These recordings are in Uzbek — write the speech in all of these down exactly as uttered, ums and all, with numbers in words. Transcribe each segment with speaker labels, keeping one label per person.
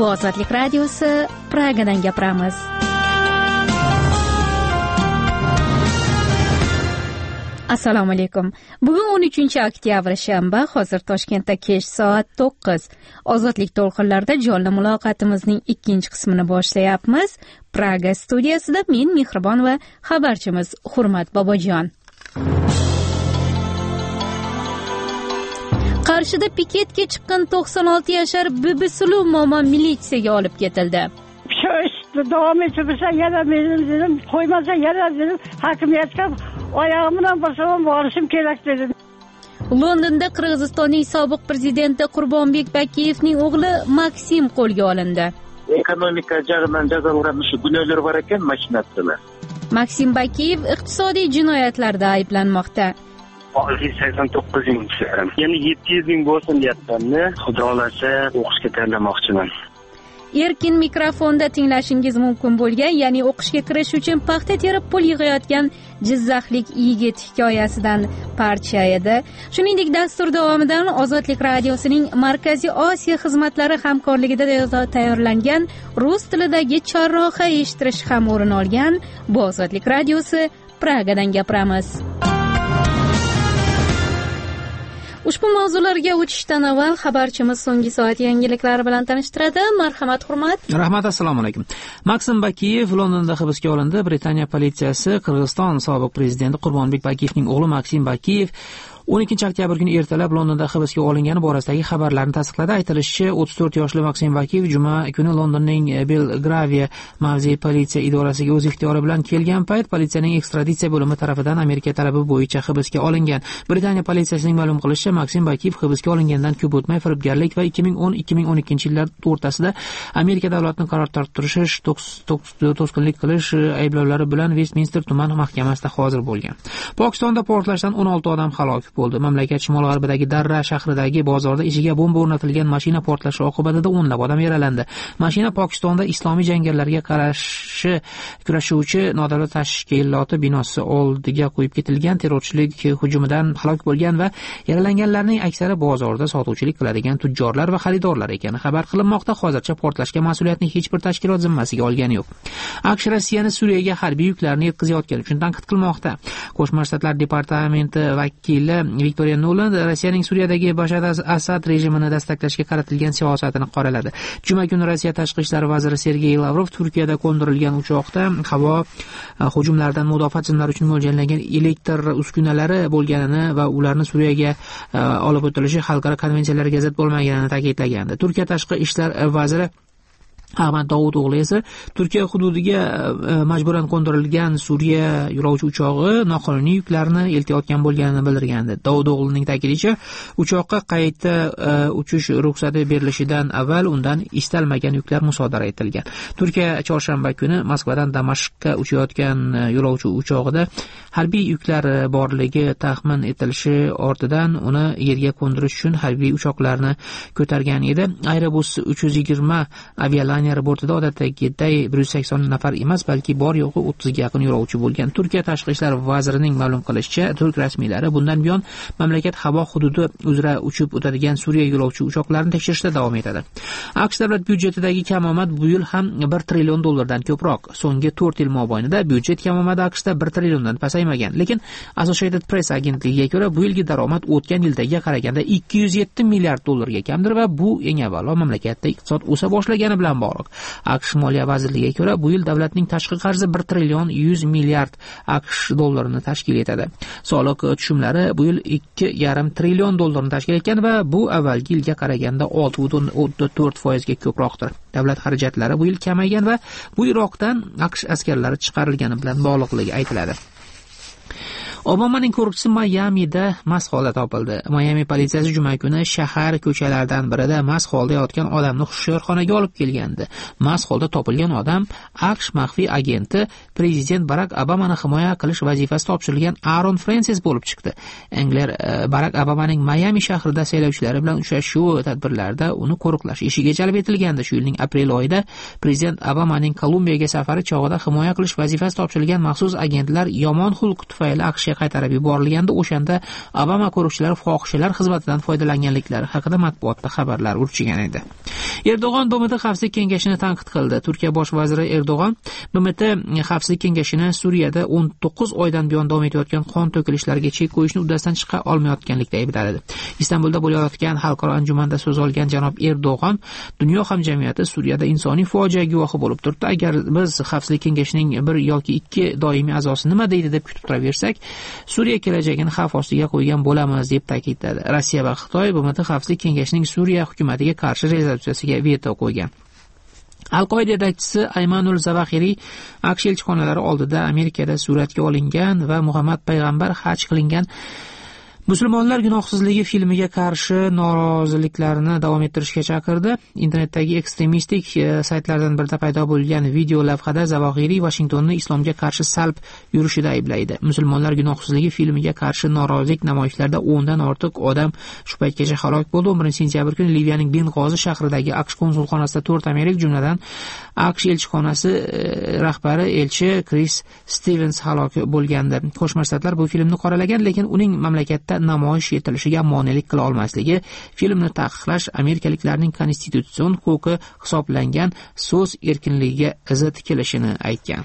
Speaker 1: Bu Ozodlik radiosi, Pragadan gapiramiz. Assalomu alaykum. Bugun o'n uchinchi oktyabr shanba, hozir Toshkentda kech soat to'qqiz. Ozodlik to'lqinlarida jonli muloqotimizning ikkinchi qismini boshlayapmiz. Praga studiyasida men Mehribon va xabarchimiz Hurmat Bobojon. Qarshida piketga chiqqan to'qson olti yashar Bibisulu momo militsiyaga olib ketildi.
Speaker 2: Shu ishni davom ettirsa yana men dedim, qo'ymasa yana dedim, hokimiyatga oyog'imdan bosib borishim kerak dedim.
Speaker 1: Londonda Qirg'izistonning sobiq prezidenti Qurbonbek Bakiyevning o'g'li Maksim qo'lga olindi.
Speaker 3: Ekonomika jaridan jazolanishi gunohlar bor ekan mashinasilar.
Speaker 1: Maksim Bakiyev iqtisodiy jinoyatlarda ayblanmoqda.
Speaker 4: sakson to'qqizinchi yana yetti yuz ming bo'lsin deyapman-da. Xudo xolasa o'qishga tayyorlamoqchiman.
Speaker 1: Erkin mikrofonda tinglashingiz mumkin bo'lgan, ya'ni o'qishga kirish uchun paxta terib pul yig'ayotgan jizzaxlik yigit hikoyasidan parcha edi. Shuningdek, dastur davomidan Ozodlik radiosining Markaziy Osiyo xizmatlari hamkorligida tayyorlangan rus tilidagi chorroha eshittirish ham o'rin olgan. Bu Ozodlik radiosi, Pragadan gapiramiz. Ushbu mavzularga o'tishdan avval xabarchimiz so'nggi soat yangiliklari bilan tanishtiradi. Marhamat, Hurmat.
Speaker 5: Rahmat, assalomu alaykum. Maksim Bakiyev Londonda hibsga olindi. Britaniya politsiyasi Qirg'iziston sobiq prezidenti Qurbonbek Bakiyevning o'g'li Maksim Bakiyev o'n ikkinchi oktyabr kuni ertalab Londonda hibsga olingani borasidagi xabarlarni tasdiqladi. Aytilishicha, o'ttiz to'rt yoshli Maksim Bakiyev juma kuni Londonning Belgraviya mavze politsiya idorasiga o'z ixtiyori bilan kelgan payt politsiyaning ekstraditsiya bo'limi tomonidan Amerika talabi bo'yicha hibsga olingan. Britaniya politsiyasining ma'lum qilishicha, Maksim Bakiyev hibsga olingandan ko'p o'tmay firibgarlik va ikki ming o'n ikki ming o'n ikkinchi yillar o'rtasida Amerika davlatini qaror torttirish, to'sqinlik qilish ayblovlari bilan Westminster tuman mahkamasida hozir bo'lgan. Pokistonda portlashdan o'n olti odam halok bo'ldi. Mamlakat shimol-g'arbidagi Darra shahridagi bozorda ishiga bomba o'rnatilgan mashina portlashi oqibatida o'nlab odam yaralandi. Mashina Pokistonda islomiy jangarilarga qarshi kurashuvchi nodavlat tashkiloti binosi oldiga qo'yib ketilgan terrorchilik hujumidan halok bo'lgan va yaralanganlarning aksari bozorda sotuvchilik qiladigan tujjorlar va xaridorlar ekani xabar qilinmoqda. Hozircha portlashga mas'uliyatni hech bir tashkilot zimmasiga olgani yo'q. AQSh Rossiyani Suriyaga harbiy yuklarni yetkazayotgani uchun tanqid qilmoqda. Qo'shma Shtatlar departamenti vakili Victoria Nuland Rossiyaning Suriyadagi Bashar Asad rejimini dastaklashga qaratilgan siyosatini qoraladi. Juma kuni Rossiya tashqi ishlar vaziri Sergey Lavrov Turkiyada qo'ndirilgan uchoqda havo hujumlaridan mudofaa tizimlari uchun mo'ljallangan elektr uskunalari bo'lganini va ularni Suriyaga olib o'tilishi xalqaro konvensiyalarga zid bo'lmaganini ta'kidlagandi. Turkiya tashqi ishlar vaziri Ahmad Davuto'g'li esa Turkiya hududiga majburan qo'ndirilgan Suriya yo'lovchi uchog'i noqonuniy yuklarni eltayotgan bo'lganini bildirgandi. Davuto'g'lining ta'kidlashicha, uchoqqa qayta uchish ruxsati berilishidan avval undan istalmagan yuklar musodara etilgan. Turkiya chorshanba kuni Moskvadan Damashqqa uchayotgan yo'lovchi uchog'ida harbiy yuklar borligi taxmin etilishi ortidan uni yerga qo'ndirish uchun harbiy uchoqlarni ko'targan edi. Airbus uch yuz yigirma avialayner bortida odatdagiday bir yuz sakson nafar emas, balki bor yo'g'i o'ttizga yaqin yo'lovchi bo'lgan. Turkiya tashqi ishlar vazirining ma'lum qilishicha, turk rasmiylari bundan buyon mamlakat havo hududi uzra uchib o'tadigan Suriya yo'lovchi uchoqlarini tekshirishda davom etadi. AQSh davlat byudjetidagi kamomad bu yil ham bir trillion dollardan ko'proq. So'nggi to'rt yil mobaynida byudjet kamomadi AQShda bir trilliondan pasaymagan. Lekin Associated Press agentligiga ko'ra, bu yilgi daromad o'tgan yildagiga qaraganda ikki yuz yetti milliard dollarga kamdir va bu eng avvalo mamlakatda iqtisod o'sa boshlagani bilan bog'liq. AQSh Moliya vazirligiga ko'ra, bu yil davlatning tashqi qarzi bir trillion yuz milliard AQSh dollarini tashkil etadi. Soliq tushumlari bu yil ikki yarim trillion dollarni tashkil etgan va bu avvalgi yilga qaraganda olti butun o'nda to'rt foizga ko'proqdir. Davlat xarajatlari bu yil kamaygan va bu Iroqdan AQSh askarlari chiqarilgani bilan bog'liqligi aytiladi. Obamaning qo'riqchisi Mayamida mast holda topildi. Mayami politsiyasi juma kuni shahar ko'chalaridan birida mast holda yotgan odamni hushyorxonaga olib kelgandi. Mast holda topilgan odam AQSh maxfiy agenti prezident Barak Obamani himoya qilish vazifasi topshirilgan Aaron Francis bo'lib chiqdi. Angler Barak Obamaning Mayami shahrida saylovchilari bilan uchrashuv tadbirlarida uni qo'riqlash ishiga jalb etilgandi. Shu yilning aprel oyida prezident Obamaning Kolumbiyaga safari chog'ida himoya qilish vazifasi topshirilgan maxsus agentlar yomon xulq tufayli AQShga qaytarib yuborilganda o'shanda Obama qo'riqchilar fohishalar xizmatidan foydalanganliklari haqida matbuotda xabarlar urchigan edi. Erdo'g'on B M T Xavfsizlik kengashini tanqid qildi. Turkiya bosh vaziri Erdo'g'on B M T Xavfsizlik kengashini Suriyada o'n to'qqiz oydan buyon davom etayotgan qon to'kilishlarga chek qo'yishni uddasidan chiqa olmayotganlikda aybladi. Istanbulda bo'layotgan xalqaro anjumanda so'z olgan janob Erdo'g'on dunyo hamjamiyati Suriyada insoniy fojia guvohi bo'lib turibdi. Agar biz Xavfsizlik kengashining bir yoki ikki doimiy a'zosi nima deydi deb kutib turaversak, Suriya kelajagini xavf ostiga qo'ygan bo'lamiz deb ta'kidladi. Rossiya va Xitoy B M T Xavfsizlik kengashining Suriya hukumatiga qarshi rezolyutsiyasiga veto qo'ygan. Al-Qoida yetakchisi Aymanul Zavahiriy AQSh elchixonalari oldida Amerikada suratga olingan va Muhammad payg'ambar haj qilingan Musulmonlar gunohsizligi filmiga qarshi noroziliklarni davom ettirishga chaqirdi. Internetdagi ekstremistik saytlardan birida paydo bo'lgan video lavhada Zavahiriy Vashingtonni islomga qarshi salb yurishida ayblaydi. Musulmonlar gunohsizligi filmiga qarshi norozilik namoyishlarida o'ndan ortiq odam shu paytgacha halok bo'ldi. o'n birinchi sentyabr kuni Liviyaning Beng'ozi shahridagi AQSh konsulxonasida to'rt amerik, jumladan AQSh elchixonasi rahbari elchi Kris Stevens halok bo'lgandi. Qo'shma Shtatlar bu filmni qoralagan, lekin uning mamlakatda namoyish etilishiga monelik qila olmasligi, filmni taqiqlash amerikaliklarning konstitutsion huquqi hisoblangan so'z erkinligiga zid kelishini aytgan.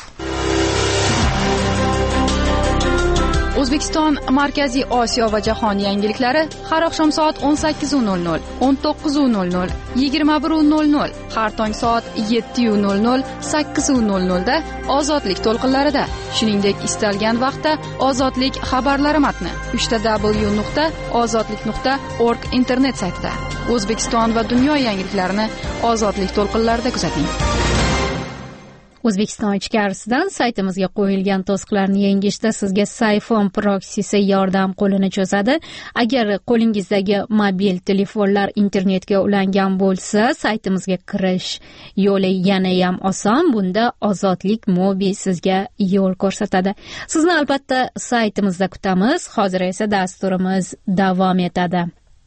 Speaker 6: O'zbekiston, Markaziy Osiyo va jahon yangiliklari har oqshom soat o'n sakkiz nol nol, o'n to'qqiz nol nol, yigirma bir nol nol, har tong soat yetti nol nol, sakkiz nol nol da Ozodlik to'lqinlarida, shuningdek istalgan vaqtda Ozodlik xabarlari matni uch w nuqta ozodlik nuqta org internet saytida. O'zbekiston va dunyo yangiliklarini Ozodlik to'lqinlarida kuzating.
Speaker 1: O'zbekiston ichkarisidan saytimizga qo'yilgan to'siqlarni yengishda sizga Sayfon proksisi yordam qo'lini cho'zadi. Agar qo'lingizdagi mobil telefonlar internetga ulangan bo'lsa, saytimizga kirish yo'li yana ham oson. Bunda Ozodlik Mobi sizga yo'l ko'rsatadi. Sizni albatta saytimizda kutamiz. Hozir esa dasturimiz davom etadi.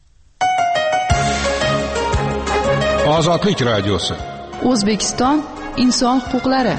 Speaker 7: Ozodlik radiosi.
Speaker 6: O'zbekiston inson huquqlari.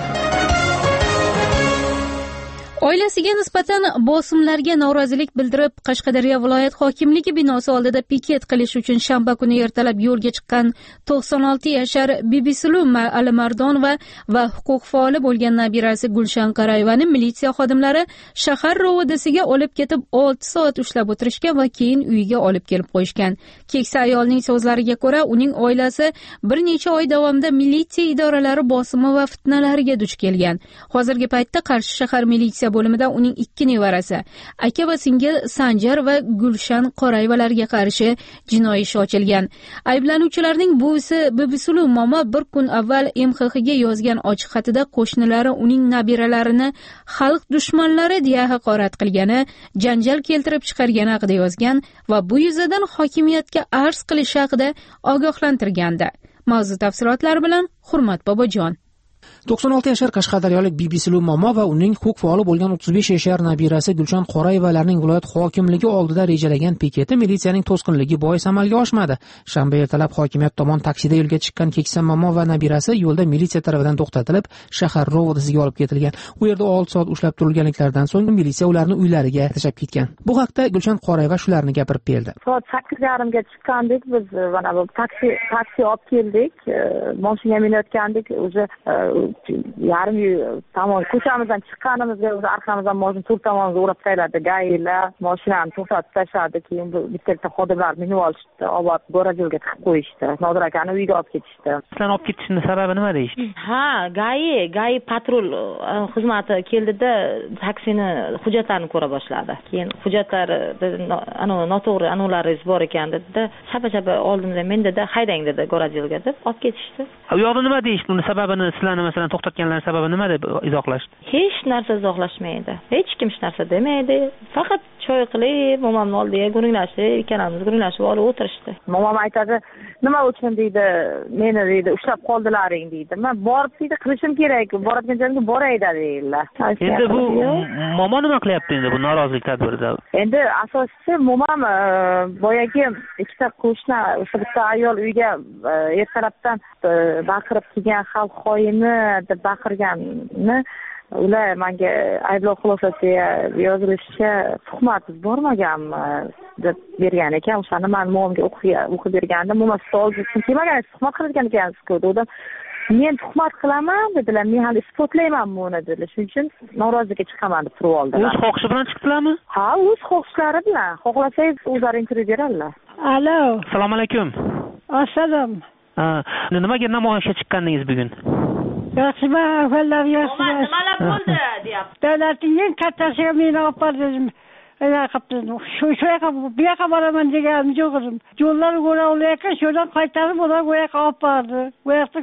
Speaker 1: Oilasiga nisbatan bosimlarga norozilik bildirib, Qashqadaryo viloyat hokimligi binosi oldida piket qilish uchun shanba kuni ertalab yo'lga chiqqan to'qson olti yashar Bibisulu Alimardonova va huquq faoli bo'lgan nabirasi Gulshan Qarayevani militsiya xodimlari shahar rovodasiga olib ketib olti soat ushlab o'tirishgan va keyin uyiga olib kelib qo'yishgan. Keksa ayolning so'zlariga ko'ra, uning oilasi bir necha oy davomida militsiya idoralari bosimi va fitnalariga duch kelgan. Hozirgi paytda Qarshi shahar militsiya bo'limida uning ikki nevarasi, aka va singil Sanjar va Gulshan Qorayevalarga qarshi jinoiy ish ochilgan. Ayblanuvchilarning buvisi Bibisulu momo bir kun avval M X Xga yozgan ochiq xatida qo'shnilari uning nabiralarini xalq dushmanlari deya haqorat qilgani, janjal keltirib chiqargani haqida yozgan va bu yuzadan hokimiyatga arz qilish haqida ogohlantirgandi. Mavzu tafsilotlari bilan Hurmat Bobojon.
Speaker 5: to'qson olti yashar Qashqadaryolik Bibisulu momo va uning huquq faoli bo'lgan o'ttiz besh yashar nabirasi Gulshan Qorayevalarning viloyat hokimligi oldida rejalagan piketi militsiyaning to'sqinligi bois amalga oshmadi. Shanba ertalab hokimiyat tomon taksida yo'lga chiqqan keksa momo va nabirasi yo'lda militsiya tomonidan to'xtatilib, shahar rovodasiga olib ketilgan. U yerda olti soat ushlab turilganliklaridan so'ng militsiya ularni uylariga tashab ketgan. Bu haqda Gulshan Qorayeva shularni gapirib berdi.
Speaker 8: Soat sakkiz yarim ga chiqqandik, biz mana bu taksi taksi olib keldik, mashinaga minayotgandik, o'zi yarim tomon ko'chamizdan chiqqanimizda o'zi orqamizdan mashina to'rt tomonga o'rab tashladi. Gaylar mashinani to'xtatib tashladi. Keyin bu bitta xodimlar minib olishdi, olib Go'rajo'ga tiqib qo'yishdi. Nodir akani uyiga olib ketishdi.
Speaker 9: Sizlarni olib ketishning sababi nima deyishdi?
Speaker 8: Ha, Gayi, Gayi patrul xizmati keldida taksini hujjatlarini ko'ra boshladi. Keyin hujjatlari ana noto'g'ri anularingiz bor ekan dedi. Shapa-shapa oldimda men dedi, haydang dedi Go'rajo'ga deb olib ketishdi.
Speaker 9: U yoqda nima deyishdi? Uni sababini sizlarni masalan to'xtatganlar sababi nima deb izohlashdi?
Speaker 8: Hech narsa izohlashmaydi. Hech kim hech narsa demaydi. Faqat choy qilib, momamning oldiga guringlashib, ikkalamiz guringlashib olib o'tirishdi. Momam aytadi, nima uchun deydi, meni deydi ushlab qoldilaring deydi. Men borib deydi, qilishim kerak, boradigan joyga borayda deydilar.
Speaker 9: Endi bu momo nima qilyapti endi bu norozilik tadbirida?
Speaker 8: Endi asosiysi momam boyagi ikkita qo'shni, o'sha bitta ayol uyga ertalabdan baqirib kelgan xalq xoini deb baqirganni ular menga ayblov xulosasiga yozilishicha tuhmat bormaganmi deb bergan ekan. O'shani men mo'mga o'qib bergandim. Mo'm savol kelmagan, tuhmat qilgan ekansiz-ku dedim. Men tuhmat qilaman dedilar, men hali isbotlayman buni dedilar. Shuning uchun norozilikka chiqaman deb turib oldilar.
Speaker 9: O'z xohishi bilan chiqdilarmi?
Speaker 8: Ha, o'z xohishlari bilan. Xohlasangiz o'zlari intervyu beradilar.
Speaker 2: Alo.
Speaker 9: Assalomu alaykum.
Speaker 2: Assalom.
Speaker 9: Ha, nimaga namoyishga chiqqandingiz bugun?
Speaker 2: Yaxshimi, avvallar yaxshi.
Speaker 10: Nimalar bo'ldi, deyapti.
Speaker 2: Davlatning eng kattasiga meni olib bordim. Shu shu yoqqa bu yoqqa boraman deganim yo'q edim. Yo'llar o'ralgan, shundan qaytarib ular bu yoqqa olib bordi. Bu yoqda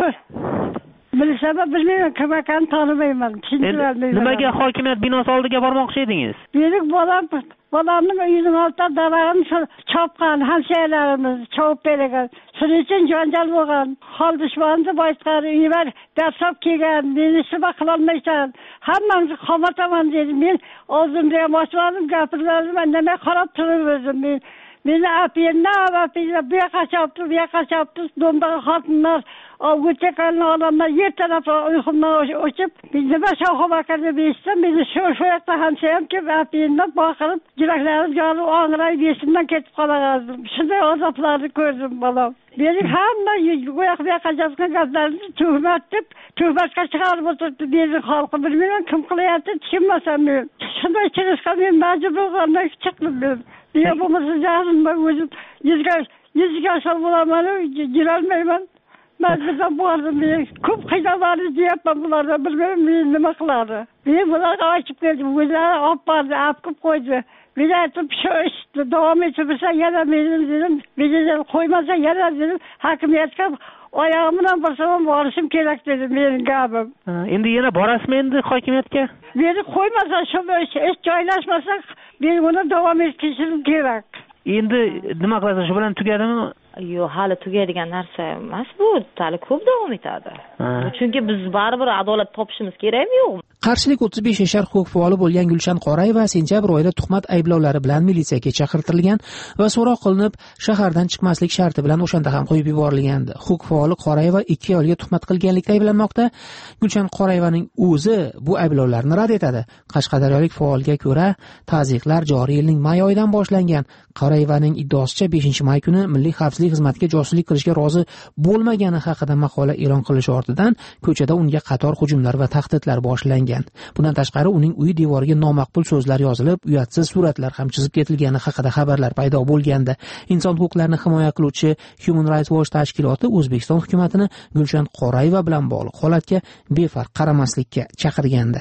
Speaker 2: bilsam, bilmayman, kim ekanini tanimayman.
Speaker 9: Nimaga hokimiyat binosi oldiga bormoqchi edingiz?
Speaker 2: Mening bolam bolamning uyining oldidan darag'ini chopgan, hamshiralarimiz chopib bergan. Shuning uchun janjal bo'lgan. Hol dushmanni boshqari uylar dastlab kelgan, meni nima qilolmaysan. Hammamizni qamataman dedi. Men o'zimga boshlanib gapirdim, nima qarab turibdim men. Meni apiyna, apiyna bu yoqqa chopdi, bu yoqqa chopdi. Domdagi xotinlar, o'tchakanlar odamlar yer tarafga uyqumdan o'chib, nima shoxib akardi deyishdim. Meni shu shu yoqda hamshayam kelib apiyna baqirib, yuraklarim jonib og'rayib, yesimdan ketib qolagandim. Shunday azoblarni ko'rdim bolam. Mening hamma bu yoqqa qajasgan gaplarni tuhmat deb, tuhmatga chiqarib o'tirdi. Meni xalqi bilmayman, kim qilyapti, tushunmasam men. Shunday chiqishga men majbur bo'lgandan chiqdim men. Niye bulmasın canım, ben özüm yüzge, yüzge aşağı bulamam, girelmeyim. Ben buradan boğazım diye, kum kıynaları diye yapmam bunlardan, bilmem ne makları. Bir bunlar açıp geldim, bunlar appardı, apkıp koydu. Bir de etip şu devam etmişse yenemeyiz dedim, bir de koymazsa yeneriz dedim, hakimiyetke ayağımdan basamam, varışım gerek dedim benim gabim.
Speaker 9: Endi yana borasizmi endi hokimiyatga?
Speaker 2: Beni koymasa şu iş joylashmasak, ben bunu devam ettirishim kerak.
Speaker 9: Endi nima qilasiz, shu bilan tugadimi?
Speaker 10: Yo'q, hali tugaydigan narsa emas bu, hali ko'p davom etadi. Chunki biz baribir adolat topishimiz kerakmi, yo'qmi?
Speaker 5: Qarshilik o'ttiz besh yashar huquq faoli bo'lgan Gulshan Qorayeva sentyabr oyida tuhmat ayblovlari bilan militsiyaga chaqirtirilgan va so'roq qilinib, shahardan chiqmaslik sharti bilan o'shanda ham qo'yib yuborilgandi. Huquq faoli Qorayeva ikki ayolga tuhmat qilganlikda ayblanmoqda. Gulshan Qorayevaning o'zi bu ayblovlarni rad etadi. Qashqadaryolik faolga ko'ra, ta'ziqlar joriy yilning may oyidan boshlangan. Qorayevaning iddaosicha beshinchi may kuni Milliy xavfsizlik xizmatiga josuslik qilishga rozi bo'lmagani haqida maqola e'lon qilish ortidan ko'chada unga qator hujumlar va tahdidlar boshlangan. Bundan tashqari uning uyi devoriga nomaqbul so'zlar yozilib, uyatsiz suratlar ham chizib ketilgani haqida xabarlar paydo bo'lgandi. Inson huquqlarini himoya qiluvchi Human Rights Watch tashkiloti O'zbekiston hukumatini Gulshan Qorayeva bilan bog'liq holatga befarq qaramaslikka chaqirgandi.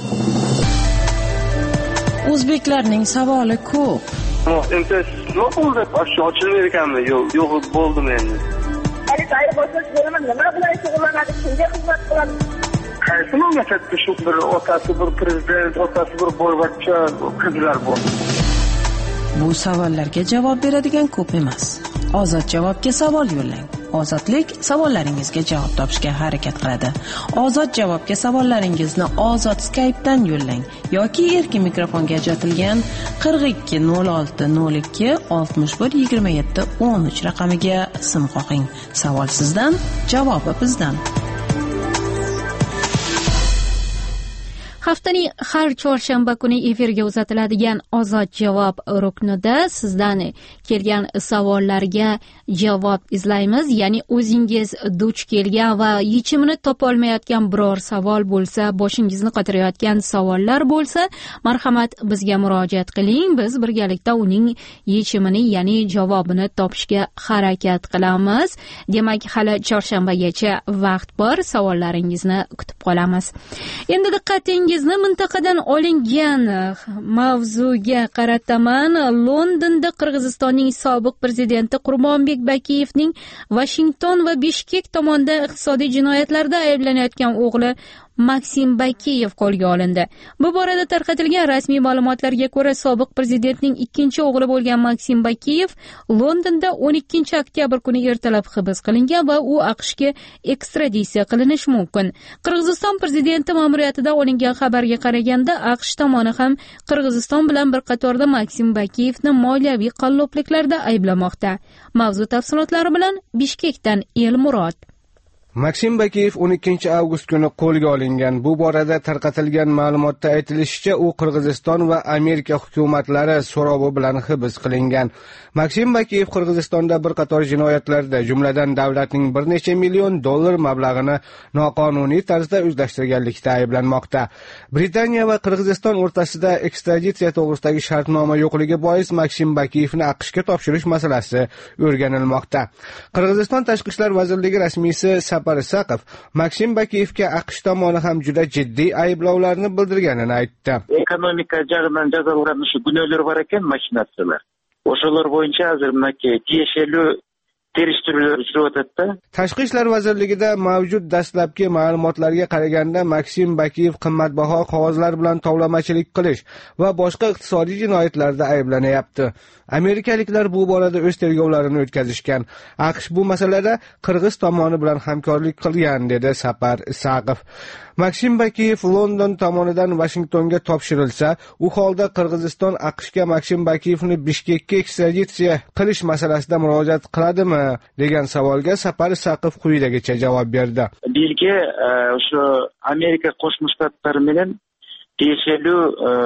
Speaker 11: O'zbeklarning savoli ko'p.
Speaker 4: Endi nima bo'ldi? Ochilmaydi ekanmi? Yo'q, yo'q bo'ldimi endi?
Speaker 8: Hali sayr boshlash bo'laman, nima bilan shug'ullanadi, kimga xizmat qiladi?
Speaker 4: Qaysi mamlakatda shu bir otasi bir prezident, otasi bir boyvachcha qizlar bor?
Speaker 11: Bu savollarga javob beradigan ko'p emas. Ozod javobga savol yo'llang. Ozodlik savollaringizga javob topishga harakat qiladi. Ozod javobga savollaringizni Ozod Skype'dan yo'llang yoki erkin mikrofonga ajratilgan qirq ikki nol olti nol ikki oltmish bir yigirma yetti o'n uch raqamiga sim qo'ying. Savol sizdan, javobi bizdan.
Speaker 1: Haftaning har chorshanba kuni efirga uzatiladigan Ozod javob ruknida sizdan kelgan savollarga javob izlaymiz. Ya'ni o'zingiz duch kelgan va yechimini topa olmayotgan biror savol bo'lsa, boshingizni qotirayotgan savollar bo'lsa, marhamat bizga murojaat qiling. Biz birgalikda uning yechimini, ya'ni javobini topishga harakat qilamiz. Demak, hali chorshanbagacha vaqt bor. Savollaringizni kutib qolamiz. Endi diqqatingiz mintaqadan olingan mavzuga qarataman. Londonda Qirg'izistonning sobiq prezidenti Qurbonbek Bakiyevning Washington va Bishkek tomonidan iqtisodiy jinoyatlarda ayblanayotgan o'g'li Maksim Bakiyev qo'lga olindi. Bu borada tarqatilgan rasmiy ma'lumotlarga ko'ra, sobiq prezidentning ikkinchi o'g'li bo'lgan Maksim Bakiyev Londonda o'n ikkinchi oktyabr kuni ertalab hibs qilingan va u AQShga ekstraditsiya qilinishi mumkin. Qirg'iziston prezidenti ma'muriyatida olingan xabarga qaraganda, AQSh tomoni ham Qirg'iziston bilan bir qatorda Maksim Bakiyevni moliyaviy qallobliklarda ayblamoqda. Mavzu tafsilotlari bilan Bishkekdan Elmurod.
Speaker 12: Maksim Bakiyev o'n ikkinchi avgust kuni qo'lga olingan. Bu borada tarqatilgan ma'lumotda aytilishicha, u Qirg'iziston va Amerika hukumatlari so'rovi bilan hibs qilingan. Maksim Bakiyev Qirg'izistonda bir qator jinoyatlarda, jumladan davlatning bir necha million dollar mablag'ini noqonuniy tarzda o'zlashtirganlikda ayblanmoqda. Britaniya va Qirg'iziston o'rtasida ekstraditsiya to'g'risidagi shartnoma yo'qligi bois Maksim Bakiyevni AQShga topshirish masalasi o'rganilmoqda. Qirg'iziston Tashqi ishlar vazirligi rasmiysi Sapar Isaqov Maksim Bakiyevga AQSh tomoni ham juda jiddiy ayblovlarni bildirganini aytdi.
Speaker 3: Ekonomika jag'idan jazolanuvchi gunohlar bor ekan, mashinatsiyalar. O'shalar bo'yicha hozir maka tegishli terishtiruvlar uchrayotdi.
Speaker 12: Tashqi ishlar vazirligida mavjud dastlabki ma'lumotlarga qaraganda Maksim Bakiyev qimmatbaho qog'ozlar bilan tovlamachilik qilish va boshqa iqtisodiy jinoyatlarda ayblanyapti. Amerikaliklar bu borada o'z tergovlarini o'tkazishgan. AQSh bu masalada Qirg'iz tomoni bilan hamkorlik qilgan, dedi Sapar Isaqov. Maksim Bakiyev London tomonidan Washingtonga topshirilsa, u holda Qirg'iziston AQShga Maksim Bakiyevni Bishkekka ekstraditsiya qilish masalasida murojaat qiladimi degan savolga Sapar Isaqov quyidagicha javob berdi.
Speaker 3: Bilgi o'sha Amerika Qo'shma Shtatlari bilan tegishli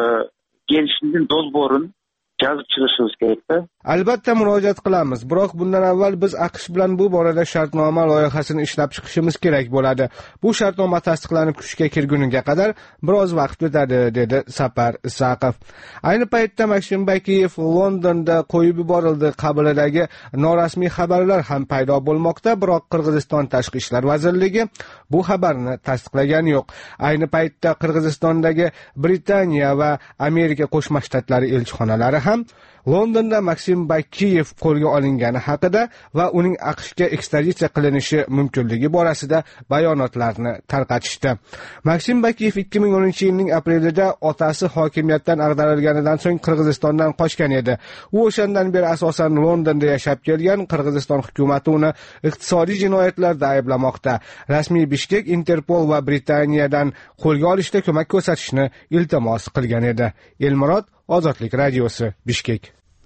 Speaker 3: kelishimdan do'lborin yazib chiqishimiz kerakda.
Speaker 12: Albatta murojaat qilamiz, biroq bundan avval biz AQSh bilan bu borada shartnoma loyihasini ishlab chiqishimiz kerak bo'ladi. Bu shartnoma tasdiqlanib kuchga kirguniga qadar biroz vaqt o'tadi, dedi Sapar Isaqov. Ayni paytda Maksim Bakiyev Londonda qo'yib yuborildi qabilidagi norasmiy xabarlar ham paydo bo'lmoqda, biroq Qirg'iziston Tashqi ishlar vazirligi bu xabarni tasdiqlagani yo'q. Ayni paytda Qirg'izistondagi Britaniya va Amerika Qo'shma Shtatlari elchixonalari ham Londonda Maksim Bakiyev qo'lga olingani haqida va uning AQShga ekstraditsiya qilinishi mumkinligi borasida bayonotlarni tarqatishdi. Maksim Bakiyev ikki ming o'ninchi yilning aprelida otasi hokimiyatdan ag'darilganidan so'ng Qirg'izistondan qochgan edi. U o'shandan beri asosan Londonda yashab kelgan. Qirg'iziston hukumati uni iqtisodiy jinoyatlarda ayblamoqda. Rasmiy Bishkek Interpol va Britaniyadan qo'lga olishda ko'mak ko'rsatishni iltimos qilgan edi. Elmurod, Ozodlik radiosi, Bishkek.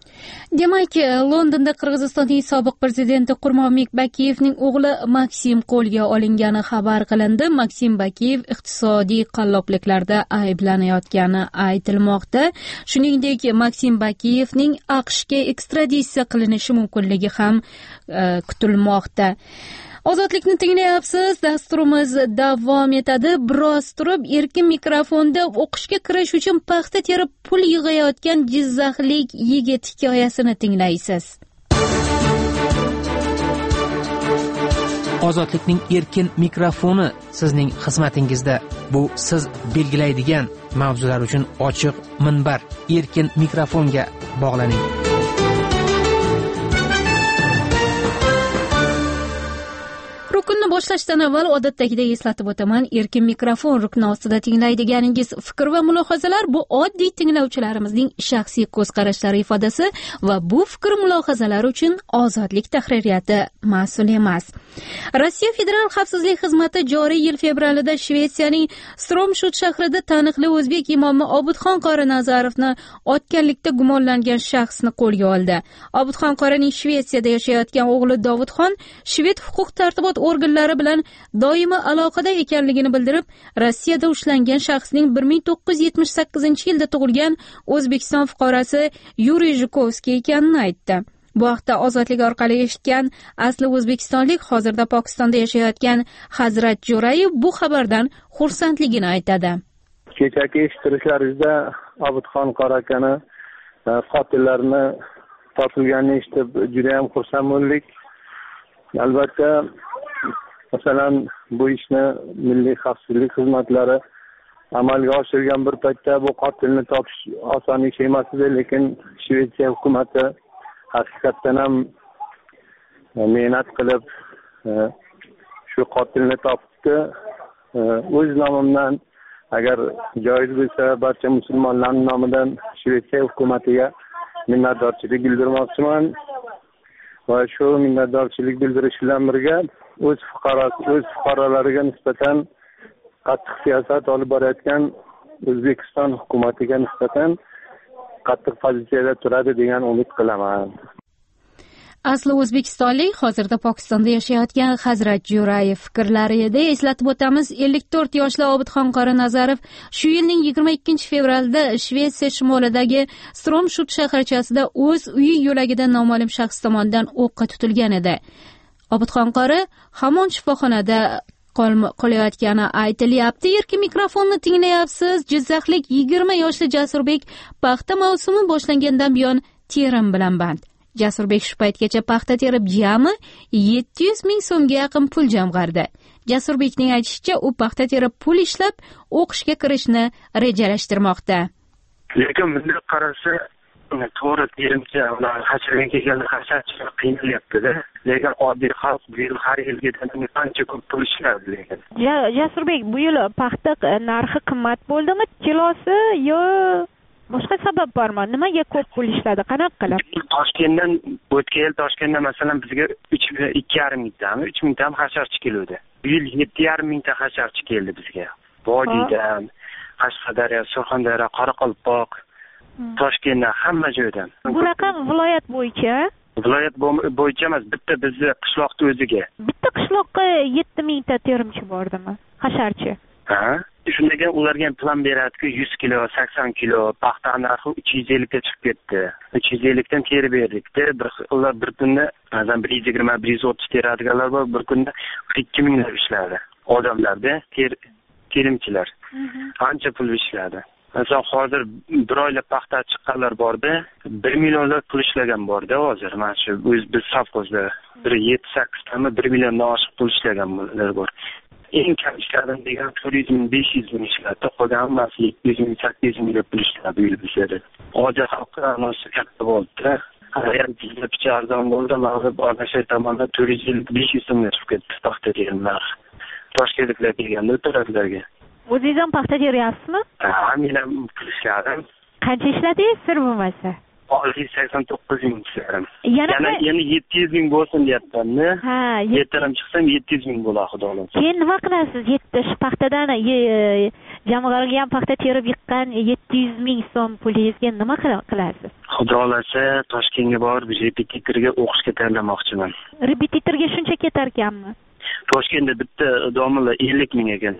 Speaker 1: Demak, Londonda Qirg'izistonning sobiq prezidenti Qurmonbek Bakiyevning o'g'li Maksim qo'lga olingani xabar qilindi. Maksim Bakiyev iqtisodiy qallobliklarda ayblanayotgani aytilmoqda. Shuningdek, Maksim Bakiyevning AQShga ekstraditsiya qilinishi mumkinligi ham uh, kutilmoqda. Ozodlikni tinglayapsiz. Dasturimiz davom etadi. Biroz turib erkin mikrofonda o'qishga kirish uchun paxta terib pul yig'ayotgan jizzaxlik yigit hikoyasini tinglaysiz.
Speaker 5: Ozodlikning erkin mikrofoni sizning xizmatingizda. Bu siz belgilaydigan mavzular uchun ochiq minbar. Erkin mikrofonga bog'laning.
Speaker 1: Rukunni boshlashdan avval odatdagidek eslatib o'taman, erkin mikrofon rukni ostida tinglaydiganingiz fikr va mulohazalar bu oddiy tinglovchilarimizning shaxsiy ko'z qarashlari ifodasi va bu fikr mulohazalar uchun Ozodlik tahririyati mas'ul emas. Rossiya Federal xavfsizlik xizmati joriy yil fevralida Shvetsiyaning Stromshud shahrida taniqli o'zbek imomi Obidxon qori Nazarovni otganlikda gumonlangan shaxsni qo'lga oldi. Obidxon qorining Shvetsiyada yashayotgan o'g'li Dovudxon shved huquq-tartibot organlari bilan doimo aloqada ekanligini bildirib, Rossiyada ushlangan shaxsning bir ming to'qqiz yuz yetmish sakkizinchi yilda tug'ilgan O'zbekiston fuqarosi Yuriy Zhukovskiy ekanini aytdi. Bu haqda Ozodlik orqali eshitgan asli o'zbekistonlik, hozirda Pokistonda yashayotgan Hazrat Jo'rayev bu xabardan xursandligini aytadi.
Speaker 13: Kechagi eshittirishlaringizda Obidxon qori akani qotillarini topilganini eshitib juda ham xursand bo'ldik. Albatta, masalan, bu ishni Milliy xavfsizlik xizmatlari amalga oshirgan bir paytda bu qotilni topish oson ish emas edi, lekin Shvetsiya hukumati haqiqatdan ham mehnat qilib shu qotilni topdi. O'z nomimdan, agar joiz bo'lsa, barcha musulmonlarning nomidan Shvetsiya hukumatiga minnatdorchilik bildirmoqchiman. Va shu minnatdorchilik bildirish bilan birga o'z fuqarosi, o'z fuqarolariga nisbatan qattiq siyosat olib borayotgan O'zbekiston hukumatiga nisbatan qattiq pozitsiyada turadi degan umid qilaman.
Speaker 1: asli o'zbekistonlik hozirda Pokistonda yashayotgan Hazrat Jo'rayev fikrlari edi. Eslatib o'tamiz, ellik to'rt yoshli Obidxon Qoranazarov shu yilning yigirma ikkinchi fevralda Shvetsiya shimolidagi Stromshud shaharchasida o'z uyi yo'lagida noma'lum shaxs tomonidan o'qqa tutilgan edi. Obidxon Qori hamon shifoxonada qolayotgani aytilyapti. Erkin mikrofonni tinglayapsiz. Jizzaxlik yigirma yoshli Jasurbek paxta mavsumi boshlangandan buyon terim bilan band. Jasurbek shu paytgacha paxta terib jami yetti yuz ming so'mga yaqin pul jamg'ardi. Jasurbekning aytishicha, u paxta terib pul ishlab o'qishga kirishni rejalashtirmoqda.
Speaker 4: Lekin bunday qarasa, to'g'ri terimchi ular hashirga kelganda hasharchilar qiynalyapti-da. Lekin oddiy xalq bu yil har yilgidan qancha ko'p pul ishlaydi lekin.
Speaker 14: Jasurbek, bu yil paxta narxi qimmat bo'ldimi? Kilosi yo boshqa sabab bormi? Nimaga ko'p pul ishladi? Qanaqa qilib?
Speaker 4: Toshkentdan o'tgan yil Toshkentda masalan bizga ikki yarim mingtami, uch mingtami hasharchi keldi. Bu yil yetti yarim mingta hasharchi keldi bizga. Vodiydan, Qashqadaryo, Surxondaryo, Qoraqalpoq, Toshkentdan, hamma joydan.
Speaker 14: Bu raqam viloyat bo'yicha?
Speaker 4: Viloyat bo'yicha emas, bitta bizni qishloqda o'ziga.
Speaker 14: Bitta qishloqqa yetti mingta terimchi bordimi? Hasharchi.
Speaker 4: Ha? Shundan keyin ularga plan beradi-ku, yuz kilo, sakson kilo paxta narxi uch yuz ellik ga chiqib ketdi. uch yuz ellik dan terib berdik-da. Ular bir kunda ba'zan bir yuz yigirma, bir yuz o'ttiz teradiganlar bor, bir kunda ikki minglab ishladi. Odamlarda ter terimchilar. Ancha pul ishladi. Masalan, hozir bir oylab paxta chiqqanlar borda, bir millionlab pul ishlagan borda hozir. Mana shu o'z biz savxozda bir yetti sakkiz tami bir milliondan oshiq pul ishlaganlar bor. Eng kam ishladim degan to'rt yuz ming besh yuz ming ishladi. Qolgan hammasi yetti yuz ming sakkiz yuz ming pul ishladi bizda. Hozir xalqqa anonsi katta bo'ldi. Agar bizda picha arzon bo'ldi, mag'rib orqashay tomonda to'rt yuz ellik besh yuz so'mga chiqib ketdi paxta terimlar. Toshkentliklar kelganda o'tiradilarga.
Speaker 14: O'zingiz ham paxta teryapsizmi?
Speaker 4: Ha, men ham pul ishladim.
Speaker 14: Qancha ishladingiz, sir bo'lmasa?
Speaker 4: olti yuz sakson to'qqiz ming ishladim.
Speaker 14: Yana
Speaker 4: yana yetti yuz ming bo'lsin deyapman-da.
Speaker 14: Ha,
Speaker 4: yettaram chiqsam yetti yuz ming bo'ladi, xudo xohlasa.
Speaker 14: Keyin nima qilasiz? yetti paxtadan jamg'arilgan paxta terib yiqqan yetti yuz ming so'm pulingizga nima qilasiz?
Speaker 4: Xudo xohlasa Toshkentga borib repetitorga o'qishga tayyorlamoqchiman.
Speaker 14: Repetitorga shuncha ketar ekanmi?
Speaker 4: Toshkentda bitta domla ellik ming ekan.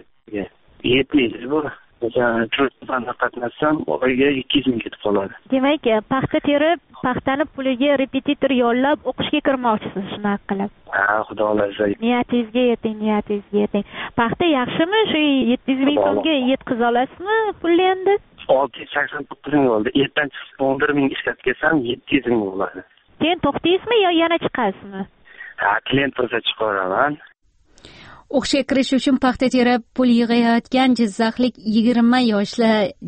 Speaker 4: Yetmaydi bu. Masalan, to'rtdan qatnassam, oyiga ikki yuz ming ketib qoladi.
Speaker 14: Demak, paxta terib, paxtani puliga repetitor yollab o'qishga kirmoqchisiz, shunaqa qilib.
Speaker 4: Ha, xudo xohlasa.
Speaker 14: Niyatingizga yeting, niyatingizga yeting. Paxta yaxshimi? Shu yetti yuz ming so'mga yetkiza olasizmi pulni endi?
Speaker 4: olti yuz sakson to'qqiz ming bo'ldi. Ertadan chiqib o'n bir ming ishlatib kelsam yetti yuz ming bo'ladi.
Speaker 14: Keyin to'xtaysizmi yo yana chiqasizmi?
Speaker 4: Ha, klient bo'lsa chiqaraman.
Speaker 1: O'qishga kirish uchun paxta terib pul yig'ayotgan jizzaxlik yigirma yoshli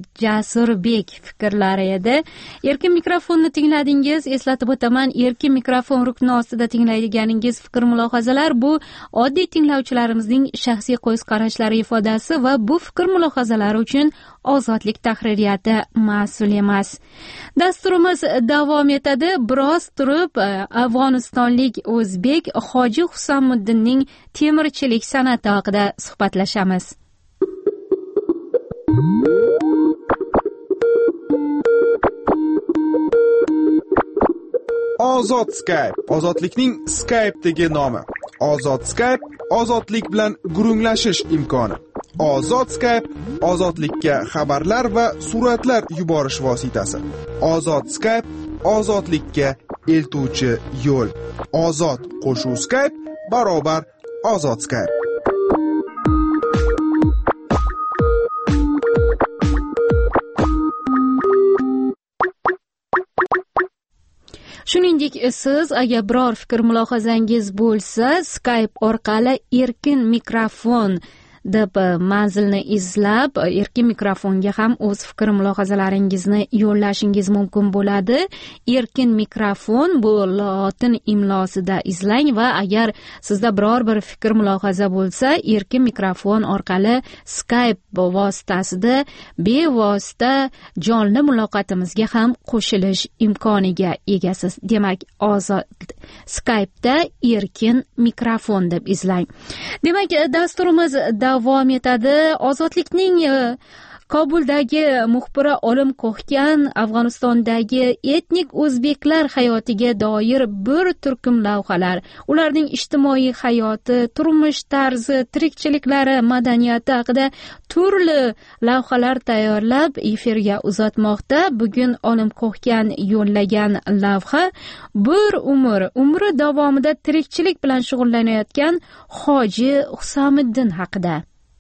Speaker 1: Jasurbek fikrlari edi. Erkin mikrofonni tingladingiz. Eslatib o'taman, erkin mikrofon rukni ostida tinglaydiganingiz fikr mulohazalar bu oddiy tinglovchilarimizning shaxsiy qo'ys qarashlari ifodasi va bu fikr mulohazalar uchun Ozodlik tahririyati mas'ul emas. Dasturimiz davom etadi. Biroz turib afg'onistonlik o'zbek Hoji Husamuddinning temirchilik san'ati haqida suhbatlashamiz.
Speaker 15: Ozod Skype, ozodlikning Skype'dagi nomi. Ozod Skype, ozodlik bilan gurunglashish imkoni. Ozod Skype, ozodlikka xabarlar va suratlar yuborish vositasi. Ozod Skype, ozodlikka eltuvchi yo'l. Ozod qo'shuv Skype barobar Ozod Skype.
Speaker 1: Shuningdek, siz agar biror fikr mulohazangiz bo'lsa, Skype orqali erkin mikrofon deb manzilni izlab, erkin mikrofonga ham o'z fikr mulohazalaringizni yo'llashingiz mumkin bo'ladi. Erkin mikrofon bu lotin imlosida izlang va agar sizda biror bir fikr mulohaza bo'lsa, erkin mikrofon orqali Skype vositasida bevosita jonli muloqotimizga ham qo'shilish imkoniga egasiz. Demak, ozod Skype'da erkin mikrofon deb izlang. Demak, dasturimiz davom etadi. Ozodlikning Kobuldagi muxbira Olim Qo'hkan Afg'onistondagi etnik o'zbeklar hayotiga doir bir turkum lavhalar, ularning ijtimoiy hayoti, turmush tarzi, tirikchiliklari, madaniyati haqida turli lavhalar tayyorlab efirga uzatmoqda. Bugun Olim Qo'hkan yo'llagan lavha bir umr, umri davomida tirikchilik bilan shug'ullanayotgan Hoji Husomiddin haqida.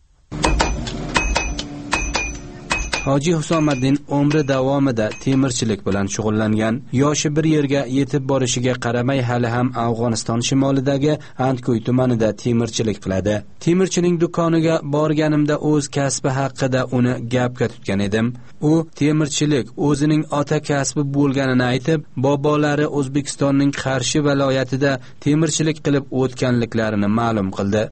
Speaker 16: Hoji Husomiddin umri davomida temirchilik bilan shug'ullangan. Yoshi bir yerga yetib borishiga qaramay hali ham Afg'oniston shimolidagi Andkoy tumanida temirchilik qiladi. Temirchining do'koniga borganimda o'z kasbi haqida uni gapga tutgan edim. U temirchilik o'zining ota kasbi bo'lganini aytib, bobolari O'zbekistonning Qarshi viloyatida temirchilik qilib o'tganliklarini ma'lum qildi.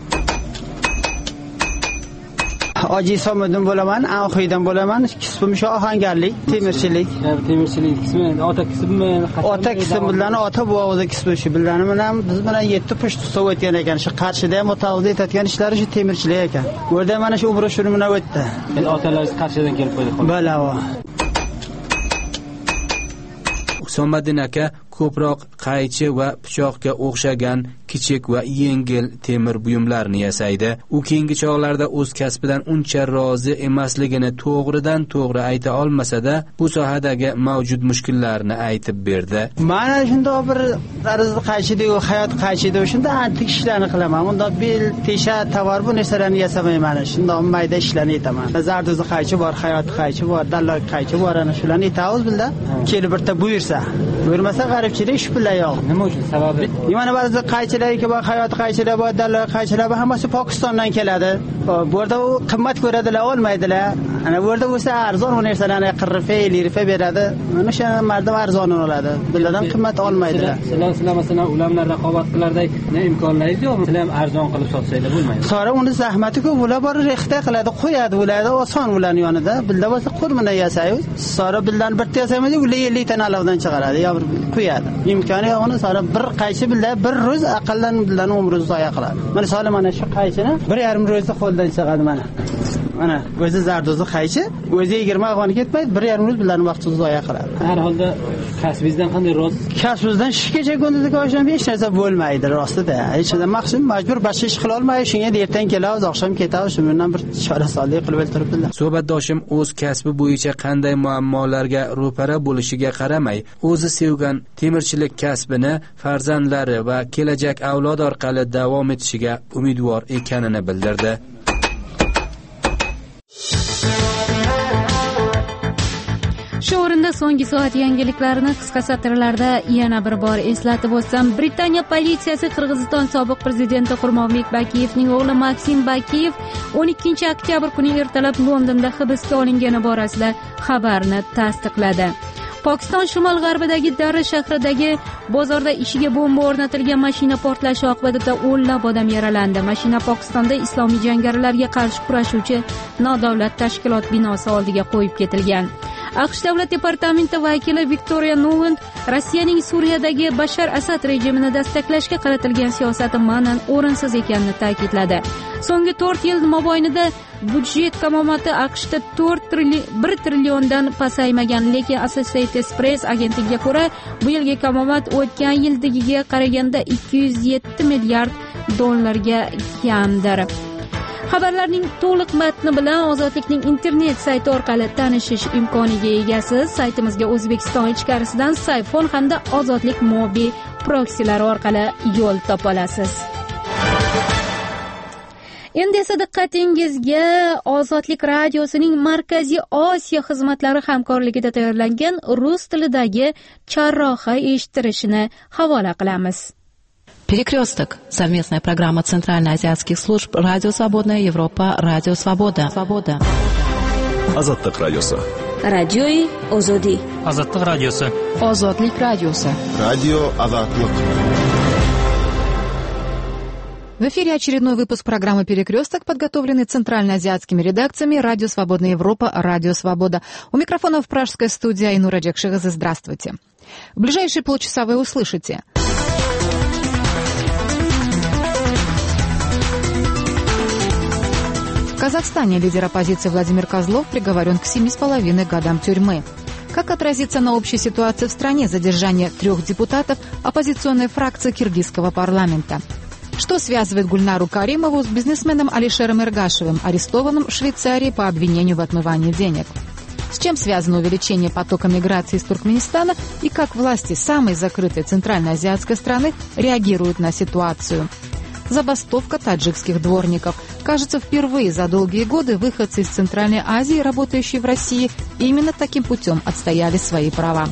Speaker 17: Hoji Husomiddin bo'laman, Anxoydan bo'laman. Kasbim shu ohangarlik, temirchilik.
Speaker 9: Temirchilik qismi ota kasbimi?
Speaker 17: Ota kasbi bilan ota bobozi kasbi shu bilan ham biz bilan yetti pusht ustov o'tgan ekan. Shu Qarshida ham otavizda etayotgan ishlari shu temirchilik ekan. Bu yerda mana shu umri shuni bilan o'tdi.
Speaker 9: Endi otalaringiz Qarshidan kelib qo'ydi.
Speaker 17: Balavo.
Speaker 16: Husomiddin aka ko'proq qaychi va pichoqqa o'xshagan kichik va yengil temir buyumlarni yasaydi. U keyingi chog'larda o'z kasbidan uncha rozi emasligini to'g'ridan to'g'ri ayta olmasa-da, bu sohadagi mavjud mushkullarni aytib berdi.
Speaker 17: Mana shunday bir rizq qaychida, hayot qaychida, shunda antik ishlarni qilaman. Unda bel, tesha, tovar bu narsalarni yasamayman. Shunda mayda ishlarni etaman. Zardo'zi qaychi bor, hayot qaychi bor, dallol qaychi bor, ana shularni etamiz bilda. Kelib birta buyursa, buyurmasa g'aribchilik shu bilan yo'q.
Speaker 9: Nima uchun sababi?
Speaker 17: Mana ba'zi qaychilarga bor, hayot qaychilar bor, dallol qaychilar bor, hammasi Pokistondan keladi. Bu yerda u qimmat ko'radilar, olmaydilar. Ana bu yerda bo'lsa arzon narsalarni qirqa, ellik beradi. Mana shu mardam arzon oladi. Biladan qimmat olmaydilar.
Speaker 9: Sizlar sizlar masalan ularga raqobat qilarday ne imkonlaringiz yo'qmi? Sizlar ham arzon qilib sotsanglar bo'lmaydi.
Speaker 17: Sora uni zahmati ko'p, ular bor rexta qiladi, qo'yadi, ularda oson ularning yonida. Bilda bo'lsa qurmini yasaymiz. Sora bildan bir yasaymiz, ular ellik tana alavdan chiqaradi, yo bir qo'yadi. Imkoni yo'q uni sora bir qaychi bilda bir ro'z aqallan bildan umrini zoya qiladi. Mana sora mana shu qaychini bir yarim ro'zda qo'ldan chiqadi mana. Mana o'zi zardo'zi qaychi, o'zi yigirma afg'on ketmaydi, bir yarim ro'z bilan vaqtni zoya qiladi.
Speaker 9: Har holda kasbingizdan qanday rozi?
Speaker 17: Kasbimizdan shungacha kunduzga osham hech narsa bo'lmaydi rostida. Hech narsa maqsad majbur boshqa ish qila olmaydi, shunga ertaga kelamiz, oqshom ketamiz, shundan bir chora solib qilib o'tiribdilar.
Speaker 16: Suhbatdoshim o'z kasbi bo'yicha qanday muammolarga ro'para bo'lishiga qaramay, o'zi sevgan temirchilik kasbini farzandlari va kelajak avlod orqali davom etishiga umidvor ekanini bildirdi.
Speaker 1: Shu o'rinda so'nggi soat yangiliklarini qisqa satrlarda yana bir bor eslatib o'tsam, Britaniya politsiyasi Qirg'iziston sobiq prezidenti Qurbonbek Bakiyevning o'g'li Maksim Bakiyev o'n ikkinchi oktyabr kuni ertalab Londonda hibsga olingani borasida xabarni tasdiqladi. Pokiston shimol-g'arbidagi Darra shahridagi bozorda ishiga bomba o'rnatilgan mashina portlashi oqibatida o'nlab odam yaralandi. Mashina Pokistonda islomiy jangarilarga qarshi kurashuvchi nodavlat tashkilot binosi oldiga qo'yib ketilgan. AQSh davlat departamenti vakili Victoria Nuland Rossiyaning Suriyadagi Bashar Asad rejimini destaklashga qaratilgan siyosati ma'nan o'rinsiz ekanini ta'kidladi. So'nggi to'rt yil mobaynida budjet kamomati AQShda bir trilliondan pasaymagan, lekin Associated Press agentligiga ko'ra, bu yilgi kamomat o'tgan yildagiga qaraganda ikki yuz yetti milliard dollarga kamdir. Xabarlarning to'liq matni bilan Ozodlikning internet sayti orqali tanishish imkoniga egasiz. Saytimizga O'zbekiston ichkarisidan Sayfon hamda Ozodlik mobil proksilari orqali yo'l topa olasiz. Endi esa diqqatingizga Ozodlik radiosining Markaziy Osiyo xizmatlari hamkorligida tayyorlangan rus tilidagi charroha eshittirishini havola qilamiz.
Speaker 18: Перекресток. Совместная программа Центральноазиатских служб Радио Свободная Европа, Радио Свобода. Свобода.
Speaker 19: Ozodlik radiosi.
Speaker 1: Radioy Ozodi.
Speaker 9: Ozodlik radiosi.
Speaker 6: Ozodlik radiosi.
Speaker 19: Radio Ozodlik.
Speaker 6: В эфире очередной выпуск программы «Перекресток», подготовленный центральноазиатскими редакциями «Радио Свободная Европа», «Радио Свобода». У микрофона в пражской студии Айнура Джекшигазы. Здравствуйте. В ближайшие полчаса вы услышите: Казахстане лидер оппозиции Владимир Козлов приговорен к семи с половиной годам тюрьмы. Как отразится на общей ситуации в стране задержание трех депутатов оппозиционной фракции киргизского парламента? Что связывает Гульнару Каримову с бизнесменом Алишером Эргашевым, арестованным в Швейцарии по обвинению в отмывании денег? С чем связано увеличение потока миграции из Туркменистана и как власти самой закрытой центральноазиатской страны реагируют на ситуацию? Забастовка таджикских дворников. Кажется, впервые за долгие годы выходцы из Центральной Азии, работающие в России, именно таким путем отстояли свои права.